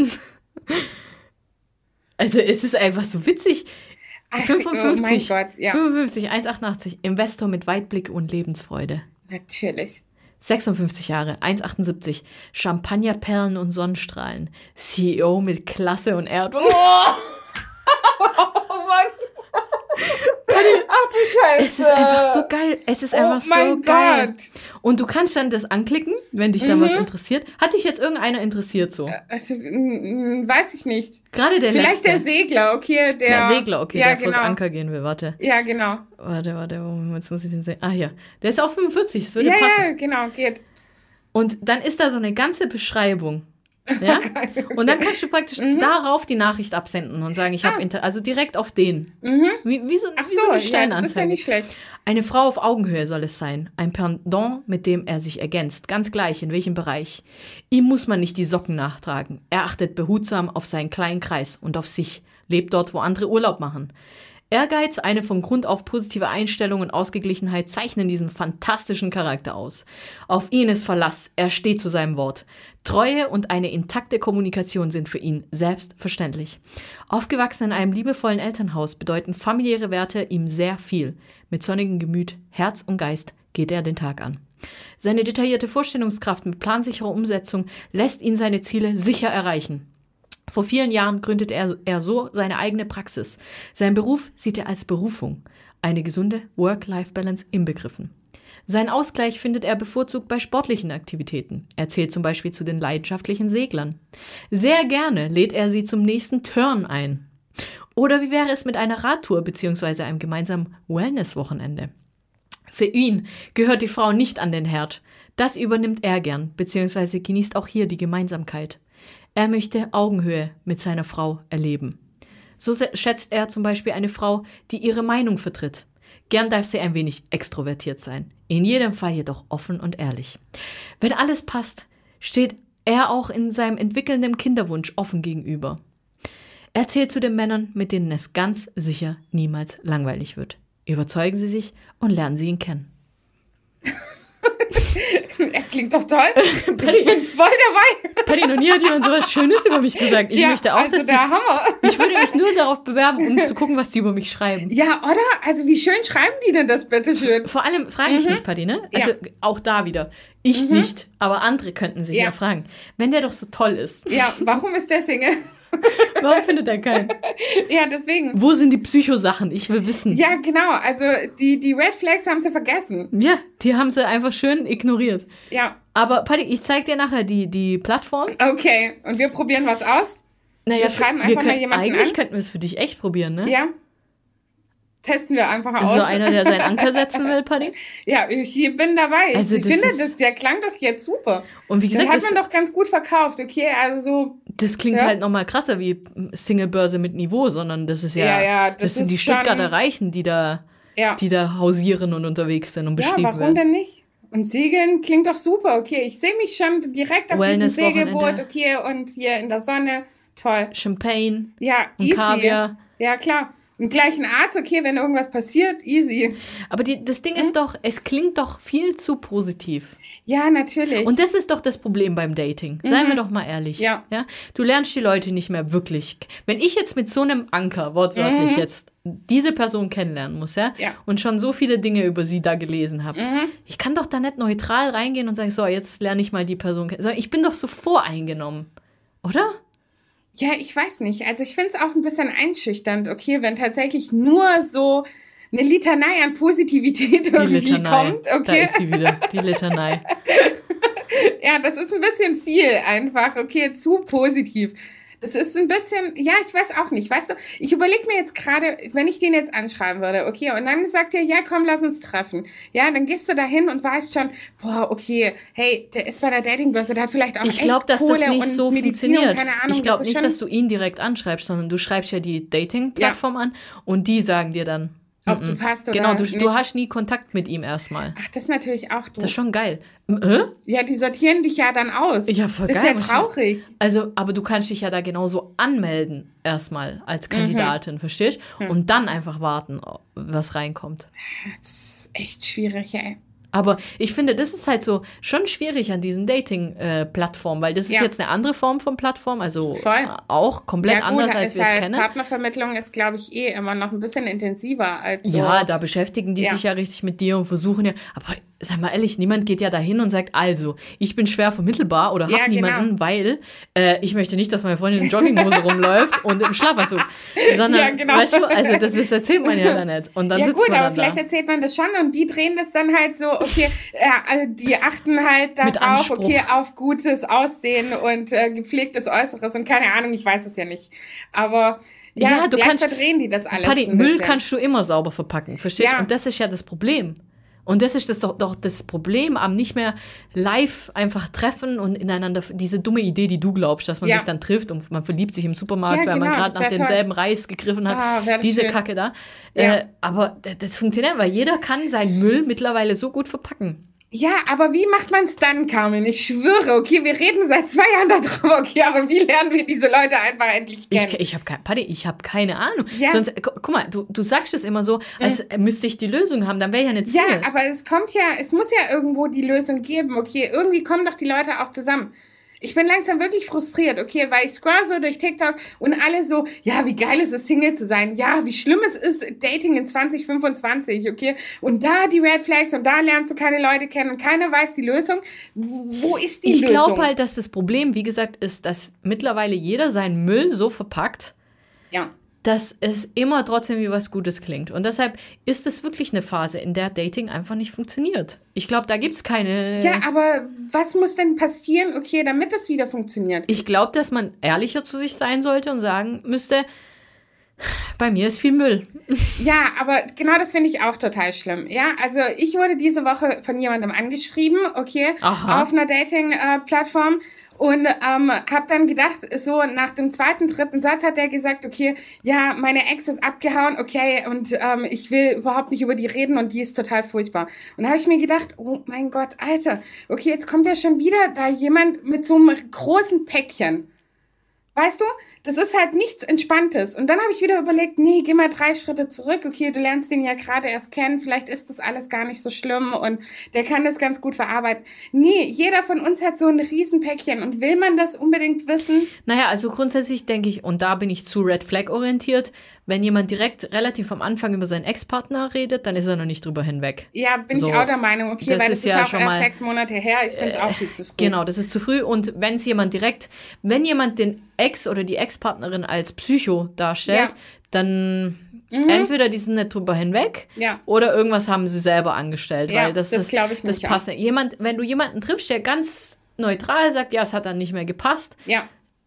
Also es ist einfach so witzig. Ach, fünfundfünfzig, oh mein Gott, ja. fünfundfünfzig, eins Komma achtundachtzig, Investor mit Weitblick und Lebensfreude. Natürlich. sechsundfünfzig Jahre, eins Komma achtundsiebzig, Champagnerperlen und Sonnenstrahlen, C E O mit Klasse und Erdung. Oh, oh Mann. Ach du Scheiße. Es ist einfach so geil. Es ist Oh einfach so mein geil. Gott. Und du kannst dann das anklicken, wenn dich dann Mhm. was interessiert. Hat dich jetzt irgendeiner interessiert so? Es ist, mm, mm, weiß ich nicht. Gerade der Vielleicht letzte. der Segler, okay. Der, Der Segler, okay, ja, der genau. vors Anker gehen will. Warte, Ja, genau. warte, warte, Moment, jetzt muss ich den sehen. Ah, hier. Der ist auch fünfundvierzig, das würde Ja, passen. ja, genau, geht. Und dann ist da so eine ganze Beschreibung. Ja? Und dann kannst du praktisch Mhm. darauf die Nachricht absenden und sagen, ich habe Ah. Inter also direkt auf den. Mhm. Wie, wie, so, Ach wie so so, eine ja, Stellenanzeige. das ist ja nicht schlecht. Eine Frau auf Augenhöhe soll es sein. Ein Pendant, mit dem er sich ergänzt. Ganz gleich, in welchem Bereich. Ihm muss man nicht die Socken nachtragen. Er achtet behutsam auf seinen kleinen Kreis und auf sich. Lebt dort, wo andere Urlaub machen. Ehrgeiz, eine von Grund auf positive Einstellung und Ausgeglichenheit zeichnen diesen fantastischen Charakter aus. Auf ihn ist Verlass, er steht zu seinem Wort. Treue und eine intakte Kommunikation sind für ihn selbstverständlich. Aufgewachsen in einem liebevollen Elternhaus bedeuten familiäre Werte ihm sehr viel. Mit sonnigem Gemüt, Herz und Geist geht er den Tag an. Seine detaillierte Vorstellungskraft mit plansicherer Umsetzung lässt ihn seine Ziele sicher erreichen. Vor vielen Jahren gründet er, er so seine eigene Praxis. Seinen Beruf sieht er als Berufung, eine gesunde Work-Life-Balance inbegriffen. Seinen Ausgleich findet er bevorzugt bei sportlichen Aktivitäten. Er zählt zum Beispiel zu den leidenschaftlichen Seglern. Sehr gerne lädt er sie zum nächsten Turn ein. Oder wie wäre es mit einer Radtour bzw. einem gemeinsamen Wellness-Wochenende? Für ihn gehört die Frau nicht an den Herd. Das übernimmt er gern, bzw. genießt auch hier die Gemeinsamkeit. Er möchte Augenhöhe mit seiner Frau erleben. So schätzt er zum Beispiel eine Frau, die ihre Meinung vertritt. Gern darf sie ein wenig extrovertiert sein, in jedem Fall jedoch offen und ehrlich. Wenn alles passt, steht er auch in seinem entwickelnden Kinderwunsch offen gegenüber. Er zählt zu den Männern, mit denen es ganz sicher niemals langweilig wird. Überzeugen Sie sich und lernen Sie ihn kennen. Er klingt doch toll. Ich bin voll dabei. Patty, noch nie hat jemand so was Schönes über mich gesagt. Ich ja, möchte auch, also dass der die, Hammer. ich würde mich nur darauf bewerben, um zu gucken, was die über mich schreiben. Ja, oder? Also wie schön schreiben die denn das bitte schön? Vor allem frage ich Mhm. mich, Patty, ne? Also Ja. auch da wieder. Ich Mhm. nicht, aber andere könnten sich ja. Ja. fragen. Wenn der doch so toll ist, Ja, warum ist der Single? warum findet er keinen? Ja, deswegen. Wo sind die Psychosachen? Ich will wissen. Ja, genau. Also die, die Red Flags haben sie vergessen. Ja, die haben sie einfach schön ignoriert. Ja, Aber Patty, ich zeig dir nachher die, die Plattform. okay. Und wir probieren was aus? Naja, Wir schreiben wir einfach mal können, jemanden eigentlich an. könnten wir es für dich echt probieren, ne? Ja. Testen wir einfach aus. So einer, der seinen Anker setzen will, Patty. Ja, ich bin dabei. Also ich das finde, ist- das, der klang doch jetzt super. Und wie Den gesagt, hat das, man doch ganz gut verkauft, okay? Also so, das klingt Ja. halt nochmal krasser wie Singlebörse mit Niveau, sondern das ist ja, Ja, ja, das das sind ist die schon- Stuttgarter Reichen, die da, ja. die da hausieren und unterwegs sind und Ja, beschrieben warum werden. denn nicht? Und Segeln klingt doch super, okay. Ich sehe mich schon direkt auf diesem Wellness-Wochenende. Segelboot, okay, und hier in der Sonne. Toll. Champagne Ja, und easy. Kaviar. Ja, klar. Und gleich ein Arzt, okay, wenn irgendwas passiert, easy. Aber die, das Ding Hm? ist doch, es klingt doch viel zu positiv. Ja, natürlich. Und das ist doch das Problem beim Dating. Seien wir doch mal ehrlich. Mhm. Ja. Ja? Du lernst die Leute nicht mehr wirklich. Wenn ich jetzt mit so einem Anker, wortwörtlich Mhm. jetzt, diese Person kennenlernen muss, ja, Ja. und schon so viele Dinge über sie da gelesen habe, Mhm. ich kann doch da nicht neutral reingehen und sagen, so, jetzt lerne ich mal die Person kennen. Sondern ich bin doch so voreingenommen. Oder? Ja, ich weiß nicht. Also ich finde es auch ein bisschen einschüchternd, okay, wenn tatsächlich nur so eine Litanei an Positivität Die irgendwie Litanei. kommt, Da okay. ist sie wieder, die Litanei. Ja, das ist ein bisschen viel einfach, okay, zu positiv. Das ist ein bisschen, ja, ich weiß auch nicht, weißt du, ich überlege mir jetzt gerade, wenn ich den jetzt anschreiben würde, okay, und dann sagt er, ja, komm, lass uns treffen. Ja, dann gehst du da hin und weißt schon, boah, okay, hey, der ist bei der Datingbörse, der hat vielleicht auch Ich echt glaube, dass Kohle das nicht und so Medizin funktioniert. und keine Ahnung. Ich glaube das ist nicht, schon, dass du ihn direkt anschreibst, sondern du schreibst ja die Dating-Plattform an und die sagen dir dann, ob mm, du mm. passt oder Genau, du, nicht. du hast nie Kontakt mit ihm erstmal. Ach, das ist natürlich auch doof. Das ist schon geil. Äh? Ja, die sortieren dich ja dann aus. Ja, voll das geil. ist ja traurig. Also, aber du kannst dich ja da genauso anmelden, erstmal als Mhm. Kandidatin, verstehst du? Und dann einfach warten, was reinkommt. Das ist echt schwierig, ey. Aber ich finde, das ist halt so schon schwierig an diesen Dating-Plattformen, weil das ist Ja. jetzt eine andere Form von Plattform, also Voll. äh, auch komplett Ja, gut, anders, da als ist wir es halt, kennen. Partnervermittlung ist, glaube ich, eh immer noch ein bisschen intensiver als so. Ja, da beschäftigen die Ja. sich ja richtig mit dir und versuchen ja, aber sag mal ehrlich, niemand geht ja dahin und sagt, also, ich bin schwer vermittelbar oder hab Ja, genau. niemanden, weil äh, ich möchte nicht, dass meine Freundin in Jogginghose rumläuft und im Schlafanzug. Sondern, Ja, genau. weißt du, also das ist, erzählt man ja dann nicht. Und dann Ja sitzt gut, man aber dann vielleicht da. erzählt man das schon und die drehen das dann halt so, okay, ja, also die achten halt Mit darauf, Anspruch. okay, auf gutes Aussehen und äh, gepflegtes Äußeres und keine Ahnung, ich weiß es ja nicht. Aber ja, Ja, du vielleicht kannst- verdrehen die das alles Paddy, ein Müll bisschen. kannst du immer sauber verpacken, verstehst du? Ja. Und das ist ja das Problem. Und das ist das doch, doch das Problem am nicht mehr live einfach treffen und ineinander, diese dumme Idee, die du glaubst, dass man Ja. sich dann trifft und man verliebt sich im Supermarkt, Ja, weil man genau, gerade das nach wär demselben Reis gegriffen hat. Ah, wär das diese schön. Kacke da. Ja. Äh, aber das, das funktioniert, weil jeder kann seinen Müll mittlerweile so gut verpacken. Ja, aber wie macht man's dann, Carmen? Ich schwöre, okay, wir reden seit zwei Jahren darüber, okay, aber wie lernen wir diese Leute einfach endlich kennen? Ich, ich habe kein, Paddy, ich habe keine Ahnung. Ja. Sonst, gu- guck mal, du, du sagst es immer so, als müsste ich die Lösung haben, dann wäre ich ja eine Single. Ja, aber es kommt ja, es muss ja irgendwo die Lösung geben, okay, irgendwie kommen doch die Leute auch zusammen. Ich bin langsam wirklich frustriert, okay, weil ich scroll so durch TikTok und alle so, ja, wie geil ist es, Single zu sein, ja, wie schlimm es ist, Dating in zwanzig fünfundzwanzig, okay, und da die Red Flags und da lernst du keine Leute kennen und keiner weiß die Lösung. Wo ist die Ich Lösung? glaube halt, dass das Problem, wie gesagt, ist, dass mittlerweile jeder seinen Müll so verpackt, Ja. dass es immer trotzdem wie was Gutes klingt. Und deshalb ist es wirklich eine Phase, in der Dating einfach nicht funktioniert. Ich glaube, da gibt es keine... Ja, aber was muss denn passieren, okay, damit es wieder funktioniert? Ich glaube, dass man ehrlicher zu sich sein sollte und sagen müsste, bei mir ist viel Müll. Ja, aber genau das finde ich auch total schlimm. Ja, also ich wurde diese Woche von jemandem angeschrieben, okay, Aha. auf einer Dating-Plattform und ähm, habe dann gedacht, so nach dem zweiten, dritten Satz hat er gesagt, okay, ja, meine Ex ist abgehauen, okay, und ähm, ich will überhaupt nicht über die reden und die ist total furchtbar. Und da habe ich mir gedacht, oh mein Gott, Alter, okay, jetzt kommt ja schon wieder da jemand mit so einem großen Päckchen. Weißt du, das ist halt nichts Entspanntes. Und dann habe ich wieder überlegt, nee, geh mal drei Schritte zurück. Okay, du lernst den ja gerade erst kennen. Vielleicht ist das alles gar nicht so schlimm und der kann das ganz gut verarbeiten. Nee, jeder von uns hat so ein Riesenpäckchen. Und will man das unbedingt wissen? Naja, also grundsätzlich denke ich, und da bin ich zu Red Flag orientiert, wenn jemand direkt relativ am Anfang über seinen Ex-Partner redet, dann ist er noch nicht drüber hinweg. Ja, bin So, ich auch der Meinung. Okay, das weil das ist ist, ja auch schon erst mal- sechs Monate her. Ich finde es auch viel zu früh. Genau, das ist zu früh. Und wenn es jemand direkt, wenn jemand den Ex oder die Ex-Partnerin als Psycho darstellt, Ja. dann Mhm. entweder die sind nicht drüber hinweg Ja. oder irgendwas haben sie selber angestellt. Ja, weil das, das ist- glaub ich Das nämlich passt nicht. Jemand, wenn du jemanden triffst, der ganz neutral sagt, ja, es hat dann nicht mehr gepasst, Ja.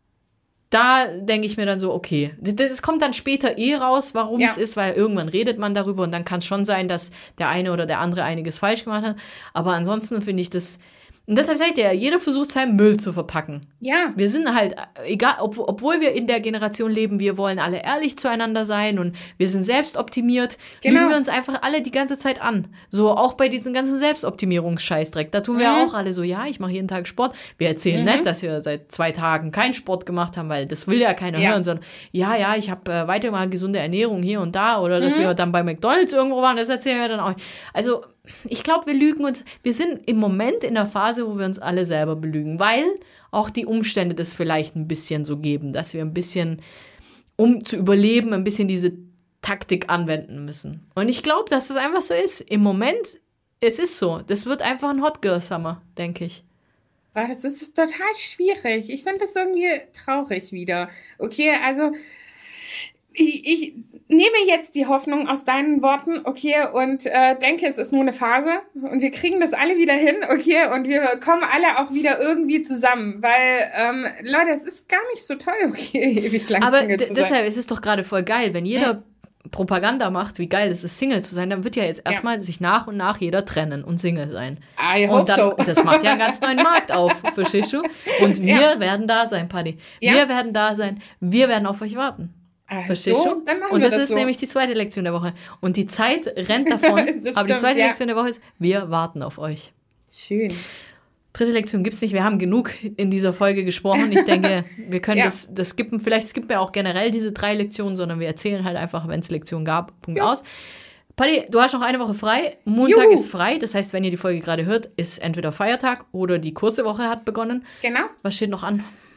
da denke ich mir dann so, okay, das, das kommt dann später eh raus, warum Ja. es ist, weil irgendwann redet man darüber und dann kann es schon sein, dass der eine oder der andere einiges falsch gemacht hat. Aber ansonsten finde ich das, und deshalb sagt ihr ja, jeder versucht seinen Müll zu verpacken. Ja. Wir sind halt, egal, ob, obwohl wir in der Generation leben, wir wollen alle ehrlich zueinander sein und wir sind selbstoptimiert, Genau. lügen wir uns einfach alle die ganze Zeit an. So auch bei diesen ganzen Selbstoptimierungsscheißdreck. Da tun wir Mhm. ja auch alle so, ja, ich mache jeden Tag Sport. Wir erzählen nicht, dass wir seit zwei Tagen keinen Sport gemacht haben, weil das will ja keiner Ja. hören, sondern ja, ja, ich habe äh, weiter mal gesunde Ernährung hier und da oder Mhm. dass wir dann bei McDonald's irgendwo waren, das erzählen wir dann auch. Also ich glaube, wir lügen uns, wir sind im Moment in der Phase, wo wir uns alle selber belügen, weil auch die Umstände das vielleicht ein bisschen so geben, dass wir ein bisschen, um zu überleben, ein bisschen diese Taktik anwenden müssen. Und ich glaube, dass das einfach so ist. Im Moment, es ist so. Das wird einfach ein Hot Girl Summer, denke ich. Boah, das ist total schwierig. Ich finde das irgendwie traurig wieder. Okay, also ich, ich nehme jetzt die Hoffnung aus deinen Worten, okay, und äh, denke, es ist nur eine Phase und wir kriegen das alle wieder hin, okay, und wir kommen alle auch wieder irgendwie zusammen, weil, ähm, Leute, es ist gar nicht so toll, okay, ewig lang Aber Single d- zu sein. deshalb ist es doch gerade voll geil, wenn jeder Propaganda macht, wie geil es ist, Single zu sein, dann wird ja jetzt erstmal sich nach und nach jeder trennen und Single sein. I hope Und dann, so. das macht ja einen ganz neuen Markt auf, verstehst du? Und wir Ja. werden da sein, Paddy. Ja. Wir werden da sein. Wir werden auf euch warten. Ach Verstehst so, du? Dann machen Und wir das, das ist so. nämlich die zweite Lektion der Woche. Und die Zeit rennt davon. Das aber die stimmt, zweite ja. Lektion der Woche ist, wir warten auf euch. Schön. Dritte Lektion gibt's nicht. Wir haben genug in dieser Folge gesprochen. Ich denke, wir können Ja. das, das skippen. Vielleicht skippen wir auch generell diese drei Lektionen, sondern wir erzählen halt einfach, wenn es Lektionen gab. Punkt Ja. aus. Paddy, du hast noch eine Woche frei. Montag Juhu. ist frei. Das heißt, wenn ihr die Folge gerade hört, ist entweder Feiertag oder die kurze Woche hat begonnen. Genau. Was steht noch an?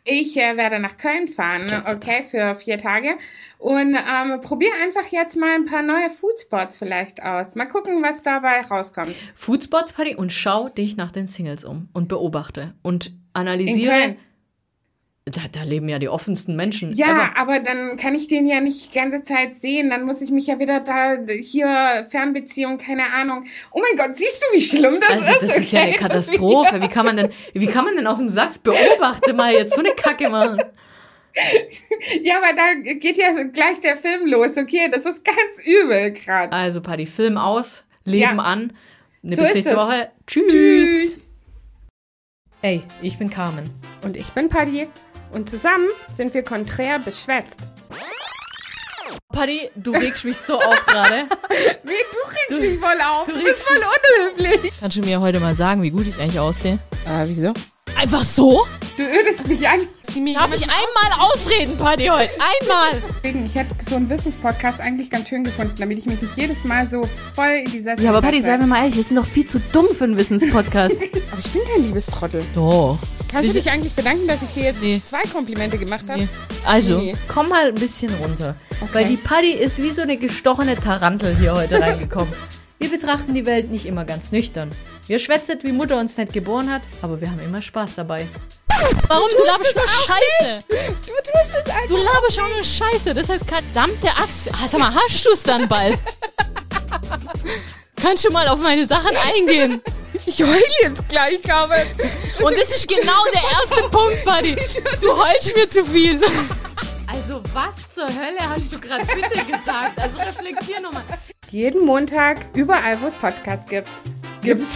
Ich äh, werde nach Köln fahren, okay, für vier Tage. Und ähm, probiere einfach jetzt mal ein paar neue Foodspots vielleicht aus. Mal gucken, was dabei rauskommt. Foodspots, Paddy, und schau dich nach den Singles um und beobachte und In analysiere. Köln. Da, da leben ja die offensten Menschen. Ja, Aber aber dann kann ich den ja nicht die ganze Zeit sehen. Dann muss ich mich ja wieder da, hier, Fernbeziehung, keine Ahnung. Oh mein Gott, siehst du, wie schlimm das also ist? das ist ja eine Okay, Katastrophe. Wie kann man denn, wie kann man denn aus dem Satz beobachte mal jetzt so eine Kacke machen? Ja, aber da geht ja so gleich der Film los, okay? Das ist ganz übel gerade. Also Paddy, Film aus, Leben Ja. an. Ne, So bis ist nächste es. Woche. Tschüss. Tschüss. Ey, ich bin Carmen. Und ich bin Paddy. Und zusammen sind wir konträr beschwätzt. Paddy, du regst mich so auf gerade. Wie, du regst Du- mich voll auf. du Du, regst bist voll unhöflich. Kannst du mir heute mal sagen, wie gut ich eigentlich aussehe? Ah, wieso? Einfach so? Du ödest mich an. Darf ich einmal ausreden, Paddy, heute? Einmal! Ich hätte so einen Wissenspodcast eigentlich ganz schön gefunden, damit ich mich nicht jedes Mal so voll in die Sessel Ja, aber Paddy, setze. sei mir mal ehrlich, wir sind doch viel zu dumm für einen Wissenspodcast. Aber ich bin kein Liebestrottel. Doch. Kannst du Wir dich eigentlich bedanken, dass ich dir jetzt Nee. zwei Komplimente gemacht habe? Nee. Also, Nee. komm mal ein bisschen runter. Weil die Paddy ist wie so eine gestochene Tarantel hier heute reingekommen. Wir betrachten die Welt nicht immer ganz nüchtern. Wir schwätzen, wie Mutter uns nicht geboren hat, aber wir haben immer Spaß dabei. Warum? Du, laberst nur Scheiße. Du tust es einfach. Du laberst auch nur Scheiße. Deshalb verdammte Axt. Ah, sag mal, hast du es dann bald? Kannst du mal auf meine Sachen eingehen? Ich heule jetzt gleich, Carmen. Und das ist genau der erste Punkt, Buddy. Du heulst mir zu viel. Also was zur Hölle hast du gerade bitte gesagt? Also reflektier nochmal. Jeden Montag, überall, wo es Podcasts gibt. Gibt's.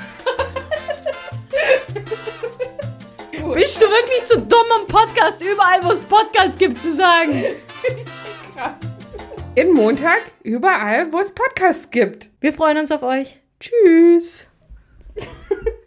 Bist du wirklich zu dumm, um Podcast überall, wo es Podcasts gibt, zu sagen? Jeden Montag, überall, wo es Podcasts gibt. Wir freuen uns auf euch. Tschüss.